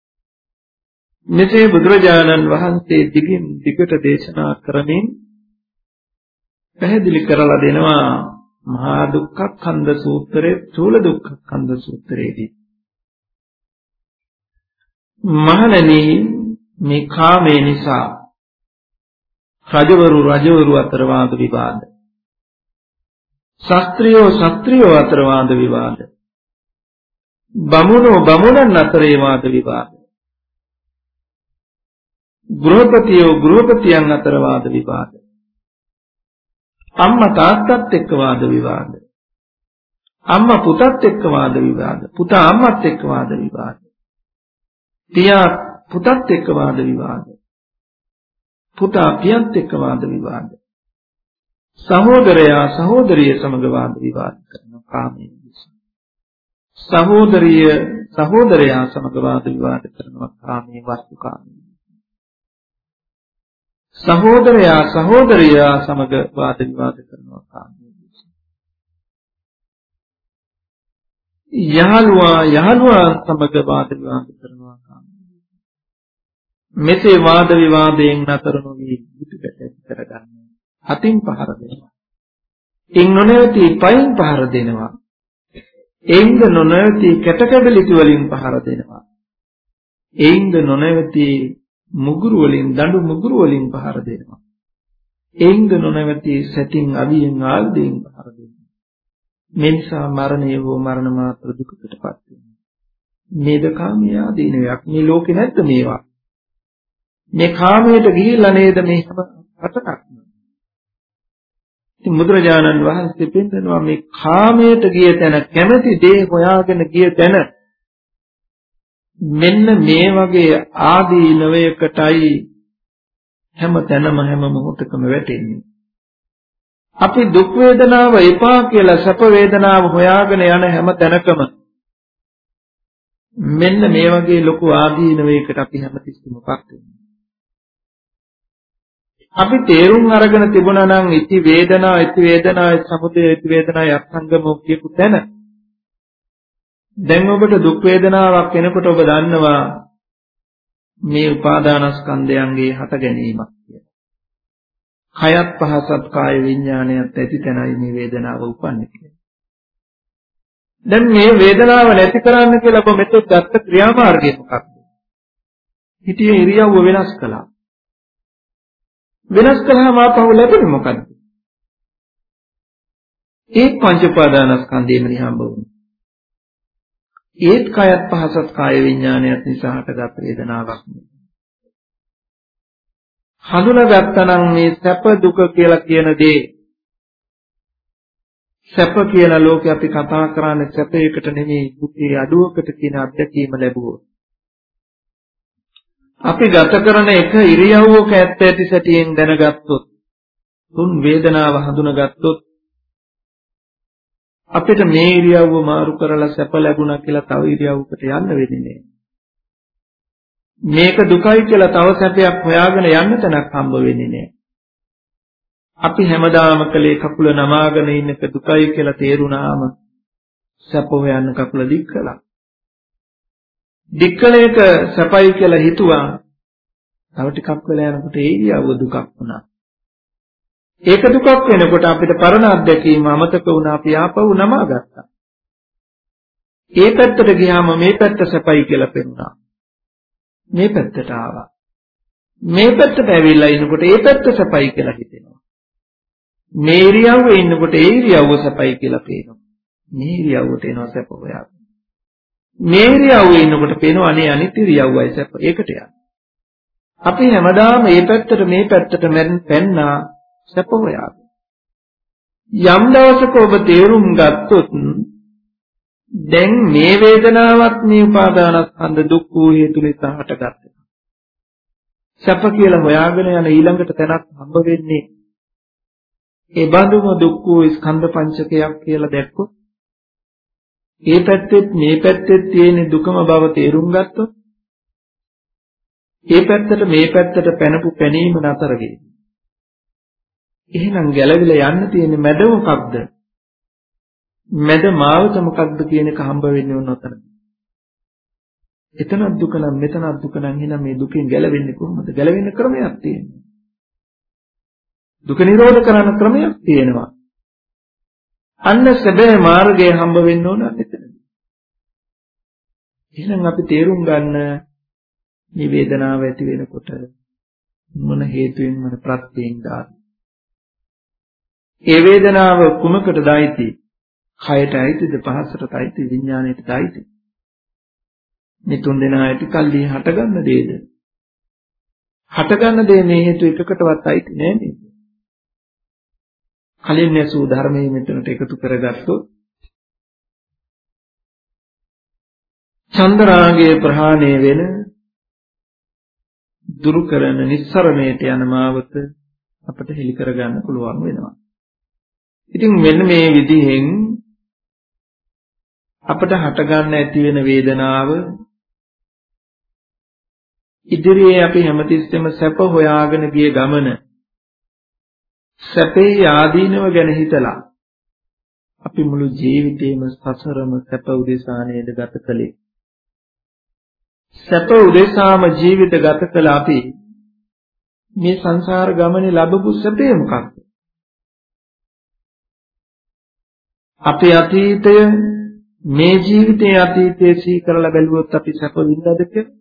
මෙසේ බුදුරජාණන් වහන්සේ දිගින් දිගට දේශනා කරමින් පැහැදිලි කරලා දෙනවා මහා දුක්ඛ කන්ද සූත්‍රයේ චූල දුක්ඛ කන්ද සූත්‍රයේදී මහණෙනි මේ කාමයේ නිසා රජවරු රජවරු අතර වාද විවාද ශාස්ත්‍රියෝ ශාස්ත්‍රියෝ අතර වාද විවාද බමුණෝ බමුණන් අතරේ වාද විවාද ගෘහපතියෝ ගෘහපතියන් අතර වාද විවාද අම්මා තාත්තත් එක්ක වාද විවාද අම්මා පුතත් එක්ක වාද විවාද පුතා අම්මත් එක්ක වාද විවාද පියා පුතත් එක්ක වාද විවාද පුතා පියත් එක්ක වාද විවාද සහෝදරයා සහෝදරිය සමග වාද විවාද කරන කාමයේ නිසා සහෝදරිය සහෝදරයා සමග වාද විවාද කරනවා කාමයේ වස්තුකාමී සහෝදරයා සහෝදරියා සමග වාද විවාද කරනවා කාමයේ නිසා යහළුවා යහළුවා සමග වාද විවාද කරනවා මෙසේ වාද විවාදයෙන් නතර නොවී පිටුපැට කරගන්න. හතින් පහර දෙනවා. ඉන් නොනැවති පයින් පහර දෙනවා. එයින්ද නොනැවති කැටකැබලිති වලින් පහර දෙනවා. එයින්ද නොනැවති මුගුරු වලින් දඬු මුගුරු වලින් පහර දෙනවා. එයින්ද නොනැවති සැටින් අවියෙන් ආල්දයෙන් පහර දෙනවා. මේ නිසා මරණය හෝ මරණ මාත්‍ර දුකකටපත් වෙනවා. මේද කාමයේ ආදීනයක් මේ ලෝකේ නැද්ද මේවා? මේ කාමයට ගිහිල්ලා නේද මේ හතක්ම. ඉතින් බුදුරජාණන් වහන්සේ පෙන්නනවා මේ කාමයට ගිය තැන කැමැති දේ හොයාගෙන ගිය තැන මෙන්න මේ වගේ ආදීනවයකටයි හැම තැනම හැම මොහොතකම වැටෙන්නේ. අපි දුක් වේදනාව එපා කියලා සැප වේදනාව හොයාගෙන යන හැම තැනකම මෙන්න මේ වගේ ලොකු ආදීනවයකට අපි හැමතිස්සෙමපත් වෙනවා. අපි තේරුම් අරගෙන තිබුණා නම් ඉති වේදනා ඉති වේදනා සමුදය ඉති වේදනා යක්ඛංගමෝ කියපු තැන දැන් ඔබට දුක් වේදනාවක් එනකොට ඔබ දන්නවා මේ උපාදානස්කන්ධයන්ගේ හට ගැනීමක් කියලා. කයත් පහසත් කාය විඥානයත් ඇති තැනයි මේ වේදනාව උපන්නේ කියලා. දැන් මේ වේදනාව නැති කරන්න කියලා ඔබ මෙතොත් ගත්ත ක්‍රියාමාර්ගය මොකක්ද? හිතේ ඉරියව්ව වෙනස් කළා. වෙනස් කළාම ආපහු ලැබෙන්නේ මොකද්ද? ඒ පංච උපාදානස්කන්ධයම නිහම්බ වුණා. ඒත් කයත් පහසත් කාය විඥානයත් නිසා හටගත් වේදනාවක් නෙවෙයි. හඳුනාගත්තා නම් මේ සැප දුක කියලා කියන දේ සැප කියලා ලෝකේ අපි කතා කරන්නේ සැපයකට නෙමෙයි දුකේ අඩුවකට කියන අත්දැකීම ලැබුවොත් අපි ගත කරන එක ඉරියව්වක ඇත්ත ඇති සැටියෙන් දැනගත්තොත්, තුන් වේදනාව හඳුනගත්තොත් අපිට මේ ඉරියව්ව මාරු කරලා සැප ලැබුණා කියලා තව ඉරියව්වකට යන්න වෙන්නේ නැහැ. මේක දුකයි කියලා තව සැපයක් හොයාගෙන යන්න තැනක් හම්බ වෙන්නේ නැහැ. අපි හැමදාම කලේ කකුල නමාගෙන ඉන්නක දුකයි කියලා තේරුණාම සැප හොයන්න කකුල දික් කළා. දික් කළ එක සැපයි කියලා හිතුවා. තව ටිකක් වෙලා යනකොට ඒ ඉරියව්ව දුකක් වුණා. ඒක දුකක් වෙනකොට අපිට පරණ අත්දැකීම අමතක වුණා. අපි ආපහු නමා ගත්තා. ඒ පැත්තට ගියාම මේ පැත්ත සැපයි කියලා පෙනුණා. මේ පැත්තට ආවා. මේ පැත්තට ඇවිල්ලා ඉන්නකොට ඒ පැත්ත සැපයි කියලා හිතෙනවා. මේ ඉරියව්වේ ඉන්නකොට ඒ ඉරියව්ව සැපයි කියලා පේනවා. මේ ඉරියව්වට එනවා සැප හොයාගෙන. මේ ඉරියව්වේ ඉන්නකොට පේනවා අනේ අනිත් ඉරියව්වයි සැප. ඒකට යන්න. අපි හැමදාම මේ පැත්තට මේ පැත්තට පැන්නා සැප හොයාගෙන. යම් දවසක ඔබ තේරුම් ගත්තොත් දැන් මේ වේදනාවත් මේ උපාදානස්කන්ධ දුක් වූ හේතු නිසා හටගත්තා. සැප කියලා හොයාගෙන යන ඊළඟට තැනක් හම්බ වෙන්නේ ඒ බඳුම දුක් වූ ස්කන්ධ පංචකයක් කියලා දැක්කොත්, ඒ පැත්තෙත් මේ පැත්තෙත් තියෙන දුකම බව තේරුම් ගත්තොත්, ඒ පැත්තට මේ පැත්තට පැනපු පැනීම නතර වෙයි. එහෙනම් ගැලවිලා යන්න තියෙන මැද මොකක්ද? මැද මාවත මොකක්ද කියන එක හම්බ වෙන්නේ උනොතන. එතනක් දුක නම් මෙතනක් දුක නම් එහෙනම් මේ දුකෙන් ගැලවෙන්නේ කොහොමද? ගැලවෙන්න ක්‍රමයක් තියෙනවා. දුක නිරෝධ කරන ක්‍රමයක් තියෙනවා. අන්න සැබෑ මාර්ගය හම්බ වෙන්න ඕන මෙතනදී. එහෙනම් අපි තේරුම් ගන්න මේ වේදනාව ඇති වෙනකොට මොන හේතුවෙන් මොන ප්‍රත්‍යයෙන් දාද? ඒ වේදනාව කුමකටද අයිති? කයට අයිතිද, පහසටද අයිති, විඥාණයටද අයිති? මේ තුන් දෙනා ඇති කල්ලි හටගන්න දෙයද? හටගන්න දේ මේ හේතු එකකටවත් අයිති නෑ නේද? කලින් ඇසූ ධර්මයේ මෙතනට එකතු කරගත්තොත් චන්දරාගයේ ප්‍රහාණය වෙන දුරු කරන නිස්සරණයට යන මාවත අපට හෙලි කරගන්න පුළුවන් වෙනවා. ඉතින් මෙන්න මේ විදිහෙන් අපට හටගන්න ඇති වෙන වේදනාව ඉදිරියේ අපි හැමතිස්සෙම සැප හොයාගෙන ගිය ගමන සැපේ ආදීනව ගැන හිතලා අපි මුළු ජීවිතේම සසරම සැප උදෙසා නේද ගත කළේ. සැප උදෙසාම ජීවිත ගත කළ අපි මේ සංසාර ගමනේ ලැබපු සැපේ මොකක්ද? අපේ අතීතය මේ ජීවිතයේ අතීතයේ සිහි කරලා බැලුවොත් අපි සැප විඳලාද කියලා?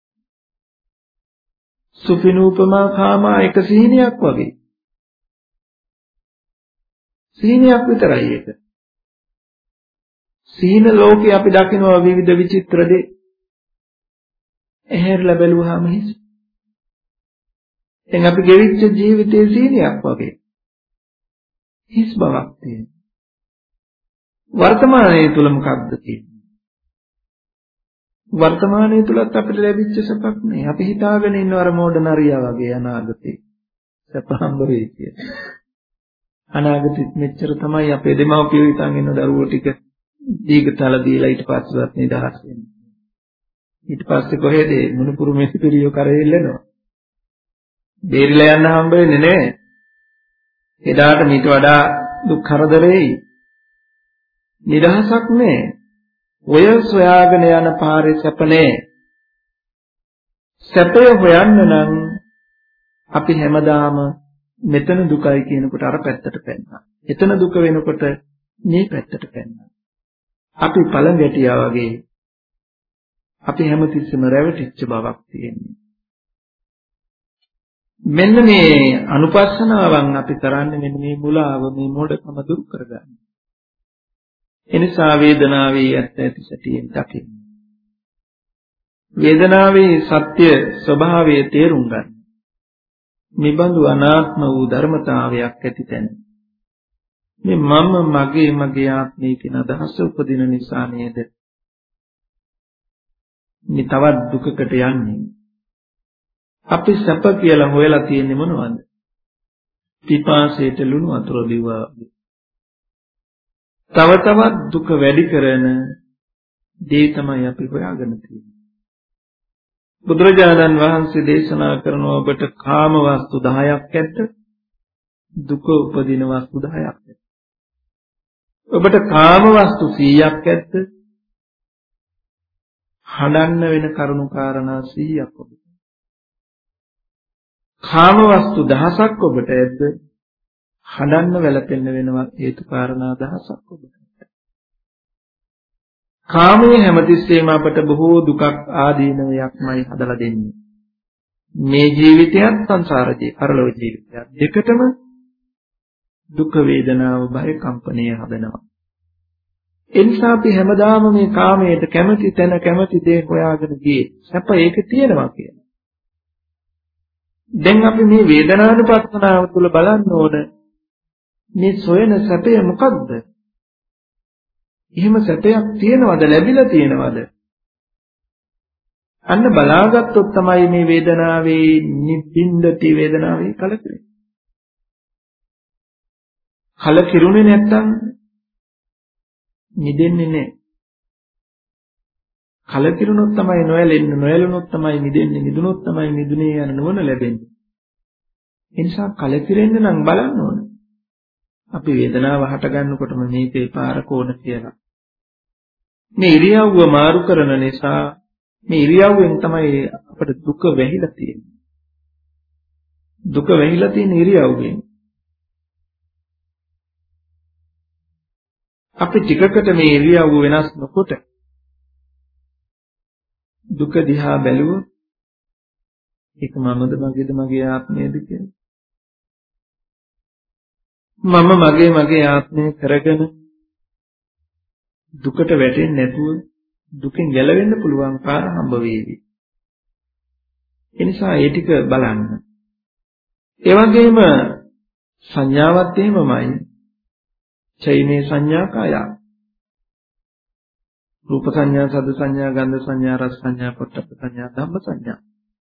සුපිනූපමා කාමා එක සීනියක් වගේ. සීනියක් විතරයි ඒක. සීන ලෝකේ අපි දකිනවා විවිධ විචිත්‍ර දේ. එහෙරලා බැලුවාම හිස්. දැන් අපි ගෙවිච්ච ජීවිතයේ සීනියක් වගේ. හිස් බවක් තියෙනවා. වර්තමානයේ තුල මොකක්ද තියෙන්නේ? වර්තමානයේ තුලත් අපිට ලැබිච්ච සපක් නෑ. අපි හිතාගෙන ඉන්නව අර මෝඩ නරියා වගේ අනාගතේ සප හම්බ වෙයි කියලා. අනාගතෙත් මෙච්චර තමයි අපේ දෙමව්පියෝ හිතන් ඉන්න දරුවෝ ටික දීගතල දීලා ඊට පස්සෙවත් නිදහස් වෙන්නේ. ඊට පස්සේ කොහෙද මුණුපුරු මෙසිපිරියෝ කරේ ඉල්ලනවා. බේරිලා යන්න හම්බ වෙන්නේ නෑ. එදාට මීට වඩා දුක් කරදරෙයි. නිදහසක් නෑ. ඔය සොයාගෙන යන පාරේ සැප නෑ. සැපය හොයන්න නම් අපි හැමදාම මෙතන දුකයි කියනකොට අර පැත්තට පැන්නා. එතන දුක වෙනකොට මේ පැත්තට පැන්නා. අපි පළඟැටියා වගේ අපි හැමතිස්සෙම රැවටිච්ච බවක් තියෙනවා. මෙන්න මේ අනුපස්සනාවන් අපි කරන්නේ මෙන්න මේ මුලාව මේ මොඩකම දුරු කරගන්න. එනිසා වේදනාවේ ඇත්ත ඇති සැටියෙන් දකින්න. වේදනාවේ සත්‍ය ස්වභාවය තේරුම් ගන්න. නිබඳු අනාත්ම වූ ධර්මතාවයක් ඇති තැන මේ මම මගේ මගේ ආත්මය කියන අදහස උපදින නිසා නේද මේ තවත් දුකකට යන්නේ. අපි සැප කියලා හොයලා තියෙන්නේ මොනවද? පිපාසයට ලුණු වතුර දිවා. තව තවත් දුක වැඩි කරන දේ තමයි අපි හොයාගෙන තියෙන්නේ. බුදුරජාණන් වහන්සේ දේශනා කරන ඔබට කාම වස්තු දහයක් ඇද්ද? දුක උපදින වස්තු දහයක් ඇද්ද? ඔබට කාම වස්තු සීයක් ඇද්ද? හඬන්න වෙන කරුණු කාරණා සීයක් ඔබට. කාම වස්තු දහසක් ඔබට ඇද්ද? හඬන්න වැළපෙන්න වෙනවා හේතු කාරණා දහසක් ඔබට. කාමයේ හැමතිස්සෙම අපට බොහෝ දුකක් ආදීනවයක්මයි හදලා දෙන්නේ. මේ ජීවිතයත් සංසාර ජීවිතය, පරලොව ජීවිතය දෙකටම දුක වේදනාව භය කම්පණය හදනවා. එනිසා අපි හැමදාම මේ කාමයට කැමති තැන කැමති දේ හොයාගෙන ගියේ සැප ඒක තියෙනවා කියලා. දැන් අපි මේ වේදනානුපස්සනාව තුළ බලන්න ඕන මේ සොයන සැපය මොකක්ද? එහෙම සැපයක් තියෙනවද? ලැබිලා තියෙනවද? අන්න බලාගත්තොත් තමයි මේ වේදනාවේ නිබ්බින්දති වේදනාවේ කලකිරෙන්නේ. කලකිරුනේ නැත්තම් මිදෙන්නේ නැහැ. කලකිරුණොත් තමයි නොයැලෙන්නේ, නොයැලුණොත් තමයි මිදෙන්නේ, මිදුණොත් තමයි මිදුනේ යන නුවණ ලැබෙන්නේ. ඒ නිසා කලකිරෙන්න නම් බලන්න ඕන. අපි වේදනාව හට ගන්නකොටම මේකේ පාර කොන කියලා. මේ ඉරියව්ව මාරු කරන නිසා මේ ඉරියව්වෙන් තමයි අපට දුක වැහිලා තියෙන්නේ. දුක වැහිලා තියෙන ඉරියව්වෙන්. අපි ටිකකට මේ ඉරියව්ව වෙනස් නොකොට දුක දිහා බැලුවොත් ඒක මමද මගේද මගේ ආත්මයද කියලා. මම මගේ මගේ ආත්මය කරගෙන දුකට වැටෙන්නේ නැතුව දුකෙන් ගැලවෙන්න පුළුවන් පාර හම්බ වේවි. ඒ නිසා ඒ ටික බලන්න. ඒ වගේම සංඥාවත් එහෙමමයි. චෛනේ සංඥා කාය. රූප සංඥා, සද්ද සංඥා, ගන්ධ සංඥා, රස සංඥා, පොට්ටප්ප සංඥා, ධම්ම සංඥා.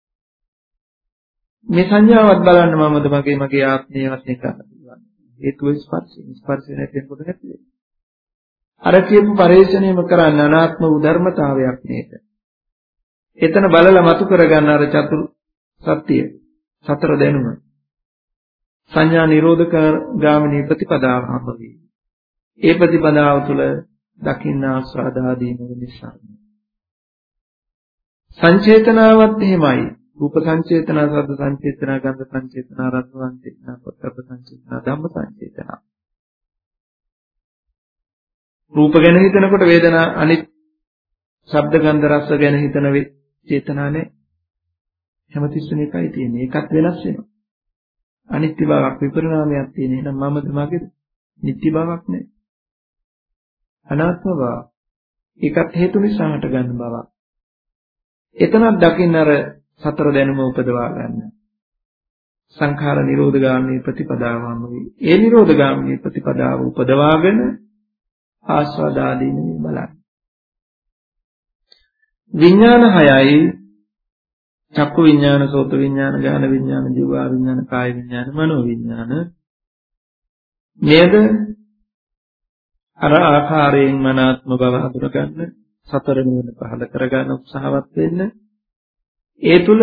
මේ සංඥාවත් බලන්න මමද මගේ මගේ ආත්මය වශයෙන් කරනවා. හේතුව ස්පර්ශය. ස්පර්ශය නැතිවෙනකොට නැති වෙනවා. අර කියපු පරිශ්‍රණයම කරන්න අනාත්ම වූ ධර්මතාවයක් මේක. එතන බලලා මතු කරගන්න අර චතුර් සත්‍ය සතර දැනුම. සංඥා නිරෝධක ගාමිනී ප්‍රතිපදාව හම්බ වේ. ඒ ප්‍රතිපදාව තුළ දකින්න ආස්වාදාදීන නිසා. සංචේතනාවත් එහෙමයි. රූප සංචේතනා, සද්ද සංචේතනා, ගන්ධ සංචේතනා, රස සංචේතනා, පොට්ටප්ප සංචේතනා, ධම්ම සංචේතනා. රූප ගැන හිතනකොට වේදනා අනිත් ශබ්ද ගන්ධ රස ගැන හිතන චේතනා නැහැ. හැමතිස්සෙම එකයි තියෙන්නේ. ඒකත් වෙනස් වෙනවා. අනිත්‍ය බවක් විපරිණාමයක් තියෙන. එහෙනම් මමද මගේද? නිට්ටය බවක් නැහැ. අනාත්ම බව. ඒකත් හේතු නිසා හට ගන්න බවක්. එතනක් දකින්න අර සතර දැනුම උපදවා ගන්න. සංඛාර නිරෝධ ගාමිනී ප්‍රතිපදාවම වේ. ඒ නිරෝධ ගාමිනී ප්‍රතිපදාව උපදවාගෙන ආස්වාදාදීනේ බලන්න. විඥාන හයයි චක්කු විඥාන, සෝත විඥාන, ගාන විඥාන, ජීවා විඥාන, කාය විඥාන, මනෝ විඥාන. මේද අර ආකාරයෙන් මනාත්ම බව හඳුනගන්න, සතර නිවන පහළ කරගන්න උත්සාහවත් වෙන්න. ඒ තුල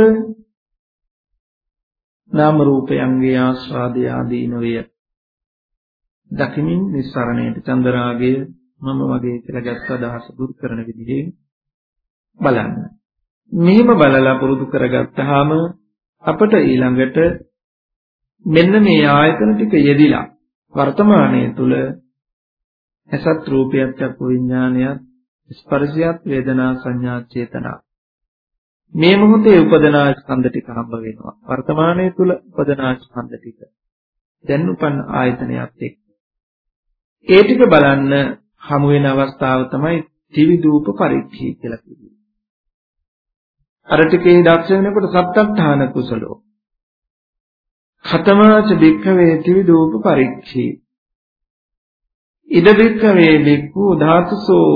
නාම රූපයන්ගේ ආස්වාදය ආදීනවය දකිමින් නිස්සරණයට චන්දරාගය මම වගේ කියලා ගැස්ස අදහස දුරු කරන විදිහේ බලන්න. මෙහෙම බලලා පුරුදු කරගත්තාම අපට ඊළඟට මෙන්න මේ ආයතන ටික යෙදිලා වර්තමානයේ තුල ඇසත් රූපයත් චක්කු විඥානයත් ස්පර්ශයත් වේදනා සංඥා චේතනා මේ මොහොතේ උපදනා ස්කන්ධ ටික හම්බ වෙනවා. වර්තමානයේ තුල උපදනා ස්කන්ධ ටික දැන් උපන් ආයතනයත් එක්ක ඒ ටික බලන්න හමු වෙන අවස්ථාව තමයි ත්‍රිවිධූප පරික්ඛී කියලා කියන්නේ. අර ටිකේ දක්ෂ වෙනකොට සප්තත්ථාන කුසලෝ ඛතමාච භික්ඛවේ ත්‍රිවිධූප පරික්ඛී ඉද භික්ඛවේ භික්ඛු ධාතුසෝ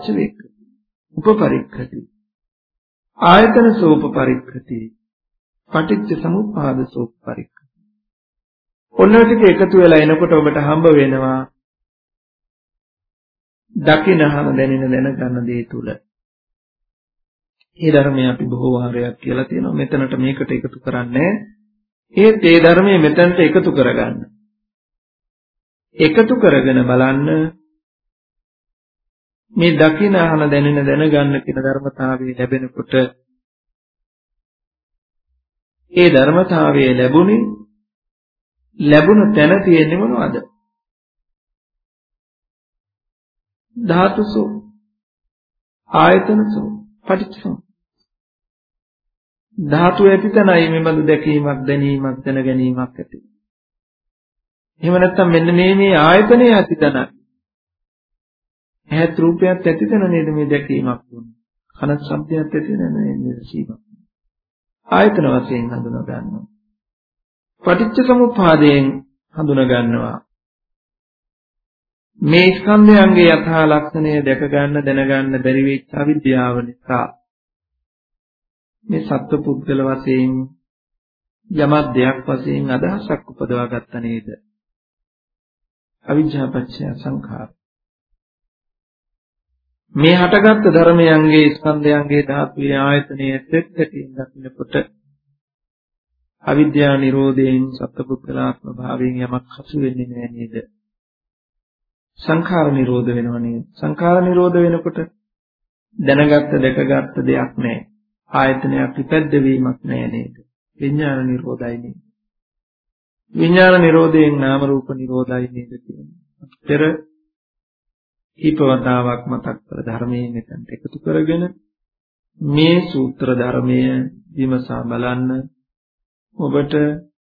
පච්චවේක්ඛති උපපරික්ඛති ආයතනසෝ උපපරික්ඛති පටිච්ච සමුප්පාද සෝපරික්ක. ඔන්න ටික එකතු වෙලා එනකොට ඔබට හම්බ වෙනවා දකින්නහන දැනෙන දැනගන්න දේ තුල. ඒ ධර්මය අපි බොහෝ වාරයක් කියලා තියෙනවා. මෙතනට මේකට එකතු කරන්නේ ඒත් ඒ ධර්මයේ මෙතනට එකතු කරගන්න. එකතු කරගෙන බලන්න මේ දකින අහන දැනෙන දැනගන්න කියන ධර්මතාවය ලැබෙනකොට ඒ ධර්මතාවය ලැබුණේ ලැබුණ තැන තියෙන්නේ මොනවද? ධාතුසෝ ආයතනසෝ පටිච්චසමුප්පාද. ධාතු ඇති තැනයි මෙබඳු දැකීමක් දැනීමක් දැන ගැනීමක් ඇති. එහෙම නැත්නම් මෙන්න මේ මේ ආයතනය ඇති තැනයි. ඇහත් රූපයත් ඇති තැන නේද මේ දැකීමක් වුනේ. කන ශබ්දයක් ඇති තැන නේද සීමක්. ආයතන වශයෙන් හඳුනා ගන්නවා. පටිච්ච සමුප්පාදයෙන් හඳුනා ගන්නවා. මේ ස්කන්ධයන්ගේ යථා ලක්ෂණය දැක ගන්න දැන ගන්න බැරි වෙච්ච අවිද්‍යාව නිසා මේ සත්ව පුද්ගල වශයෙන් යමක් දෙයක් වශයෙන් අදහසක් උපදවා ගත්ත නේද? අවිජ්ජා පත්‍ය සංඛාර. මේ හටගත් ධර්මයන්ගේ ස්කන්ධයන්ගේ ධාතුවේ ආයතනයේ තෙත්තකින් දකින්නකොට අවිද්‍යා නිරෝධයෙන් සත්පුද්ගලාත්ම භාවයෙන් යමක් හසු වෙන්නේ නැහැ නේද? සංඛාර නිරෝධ වෙනව නේද? සංඛාර නිරෝධ වෙනකොට දැනගත්ත දැකගත්ත දෙයක් නැහැ. ආයතනයක් ඉපැද්ද වීමක් නැහැ නේද? විඥාන නිරෝධයි නේද? විඥාන නිරෝධයෙන් නාම රූප නිරෝධයි නේද කියන්නේ. පෙර ඊපවතාවක් මතක් කර ධර්මයේ මෙතනට එකතු කරගෙන මේ සූත්‍ර ධර්මය විමසා බලන්න ඔබට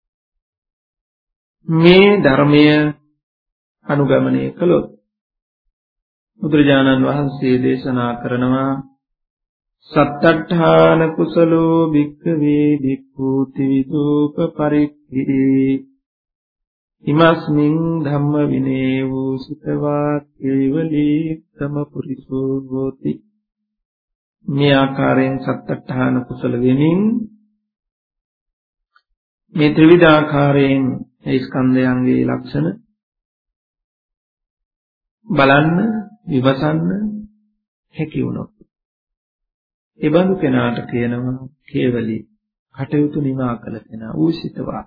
මේ ධර්මය අනුගමනය කළොත් බුදුරජාණන් වහන්සේ දේශනා කරනවා සත්තට්ඨාන කුසලෝ භික්ඛවේ භික්ඛූති විදූප පරික්ඛී ඉමස්මින් ධම්ම විනේ වූ සිතවා කේවලී තම පුරිසෝ හෝති. මේ ආකාරයෙන් සත්තට්ඨාන කුසල වෙමින් මේ ත්‍රිවිධ ආකාරයෙන් ඒ ස්කන්ධයන්ගේ ලක්ෂණ බලන්න විමසන්න හැකි වුණොත් ඒ බඳු කෙනාට කියනවා කේවලී කටයුතු නිමා කළ කෙනා ඌසිතවා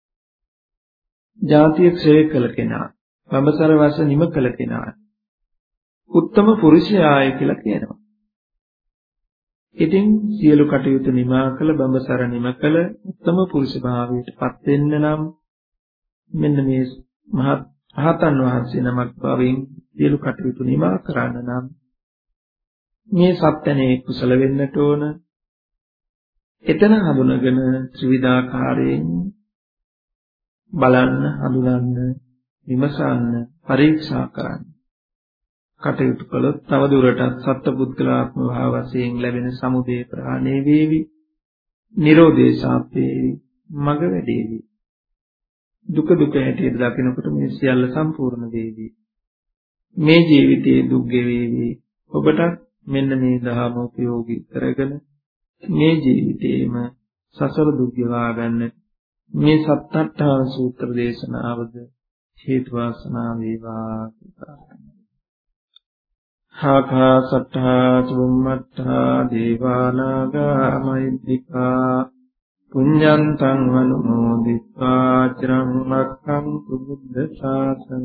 ජාතිය ක්ෂය කළ කෙනා බඹසර වස නිම කළ කෙනා උත්තම පුරුෂයාය කියලා කියනවා. ඉතින් සියලු කටයුතු නිමා කළ බඹසර නිම කළ උත්තම පුරුෂ භාවයට පත් වෙන්න නම් මෙන්න මේ මහත් රහතන් වහන්සේ නමක් බවින් සියලු කටයුතු නිමා කරන්න නම් මේ සත්‍යනේ කුසල වෙන්නට ඕන. එතන හඳුනගෙන ත්‍රිවිධාකාරයෙන් බලන්න, හඳුනන්න, විමසන්න, පරීක්ෂා කරන්න. කටයුතු කළොත් තව දුරටත් සත්පුද්ගලාත්ම භාව වශයෙන් ලැබෙන සමුදය ප්‍රහාණය වේවි. නිරෝධේ සාපේවි. මඟ වැඩේවි. දුක දුක හැටියට දකිනකොට මේ සියල්ල සම්පූර්ණ වේවි. මේ ජීවිතයේ දුක් ගෙවේවි. ඔබට මෙන්න මේ ධර්ම උපයෝගී කරගෙන මේ ජීවිතේම සසර දුක් ගෙවා ගන්න මේ සත්තට්ඨාන සූත්‍ර දේශනාවද හේතු වාසනා වේවා කියලා. හාඛා සට්ඨා චුම්මත්තා දේවානාගා මහිද්దికා පුඤ්ඤන්තං අනුමෝදිत्वा චිරං රක්ඛන්තු බුද්ධ ශාසනං.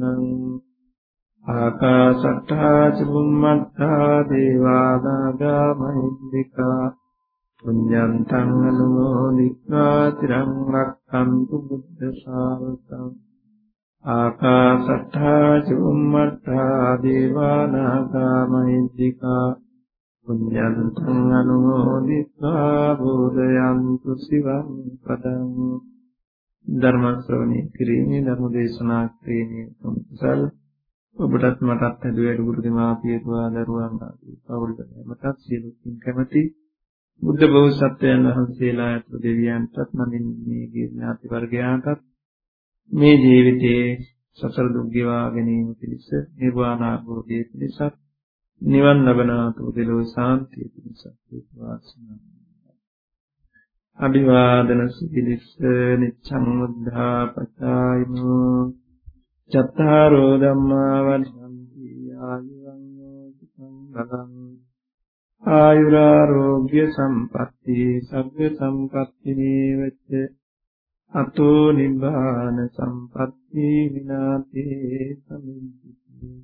ආකාශට්ඨා චුම්මත්තා දේවානාගා මහිද්దికා පුඤ්ඤන්තං අනුමෝදිत्वा චිරං රක්ඛන්තු බුද්ධ ශාසනං. ආකාශට්ඨා චුම්මත්තා දේවානාගා මහිද්దికා පුඤ්ඤන්තං අනුමෝදිत्वा බෝධයන්තු සිවං පදං. ධර්ම ශ්‍රවණය කිරීමේ ධර්ම දේශනා කිරීමේ කුසල ඔබටත් මටත් හැදුවේ ගුරු දෙමාපියතුමා දරුවන් ආදී පවුලට මටත් සියලු පින් කැමැති බුද්ධ බෝසත්ත්වයන් වහන්සේලා ඇතුළු දෙවියන්ටත් මමින් මේ ඥාති වර්ගයාටත් මේ ජීවිතයේ සසර දුක් ගෙවා ගැනීම පිණිස නිර්වාණ අවබෝධය පිණිස නිවන් ලබන තුදෙලෝ ශාන්තිය පිණිස වාසනාව. අභිවාදන සීලිස්ස නිච්ඡං උද්ධාපචායිනෝ චත්තාරෝ ධම්මා වඩ්ඩන්ති ආයුවන්නෝ සුඛං බලං ආයුරාෝග්‍ය සම්පatti සග්ග සම්පatti නේවච අතෝ නිබ්බාන සම්පatti විනාතේ සමිද්දති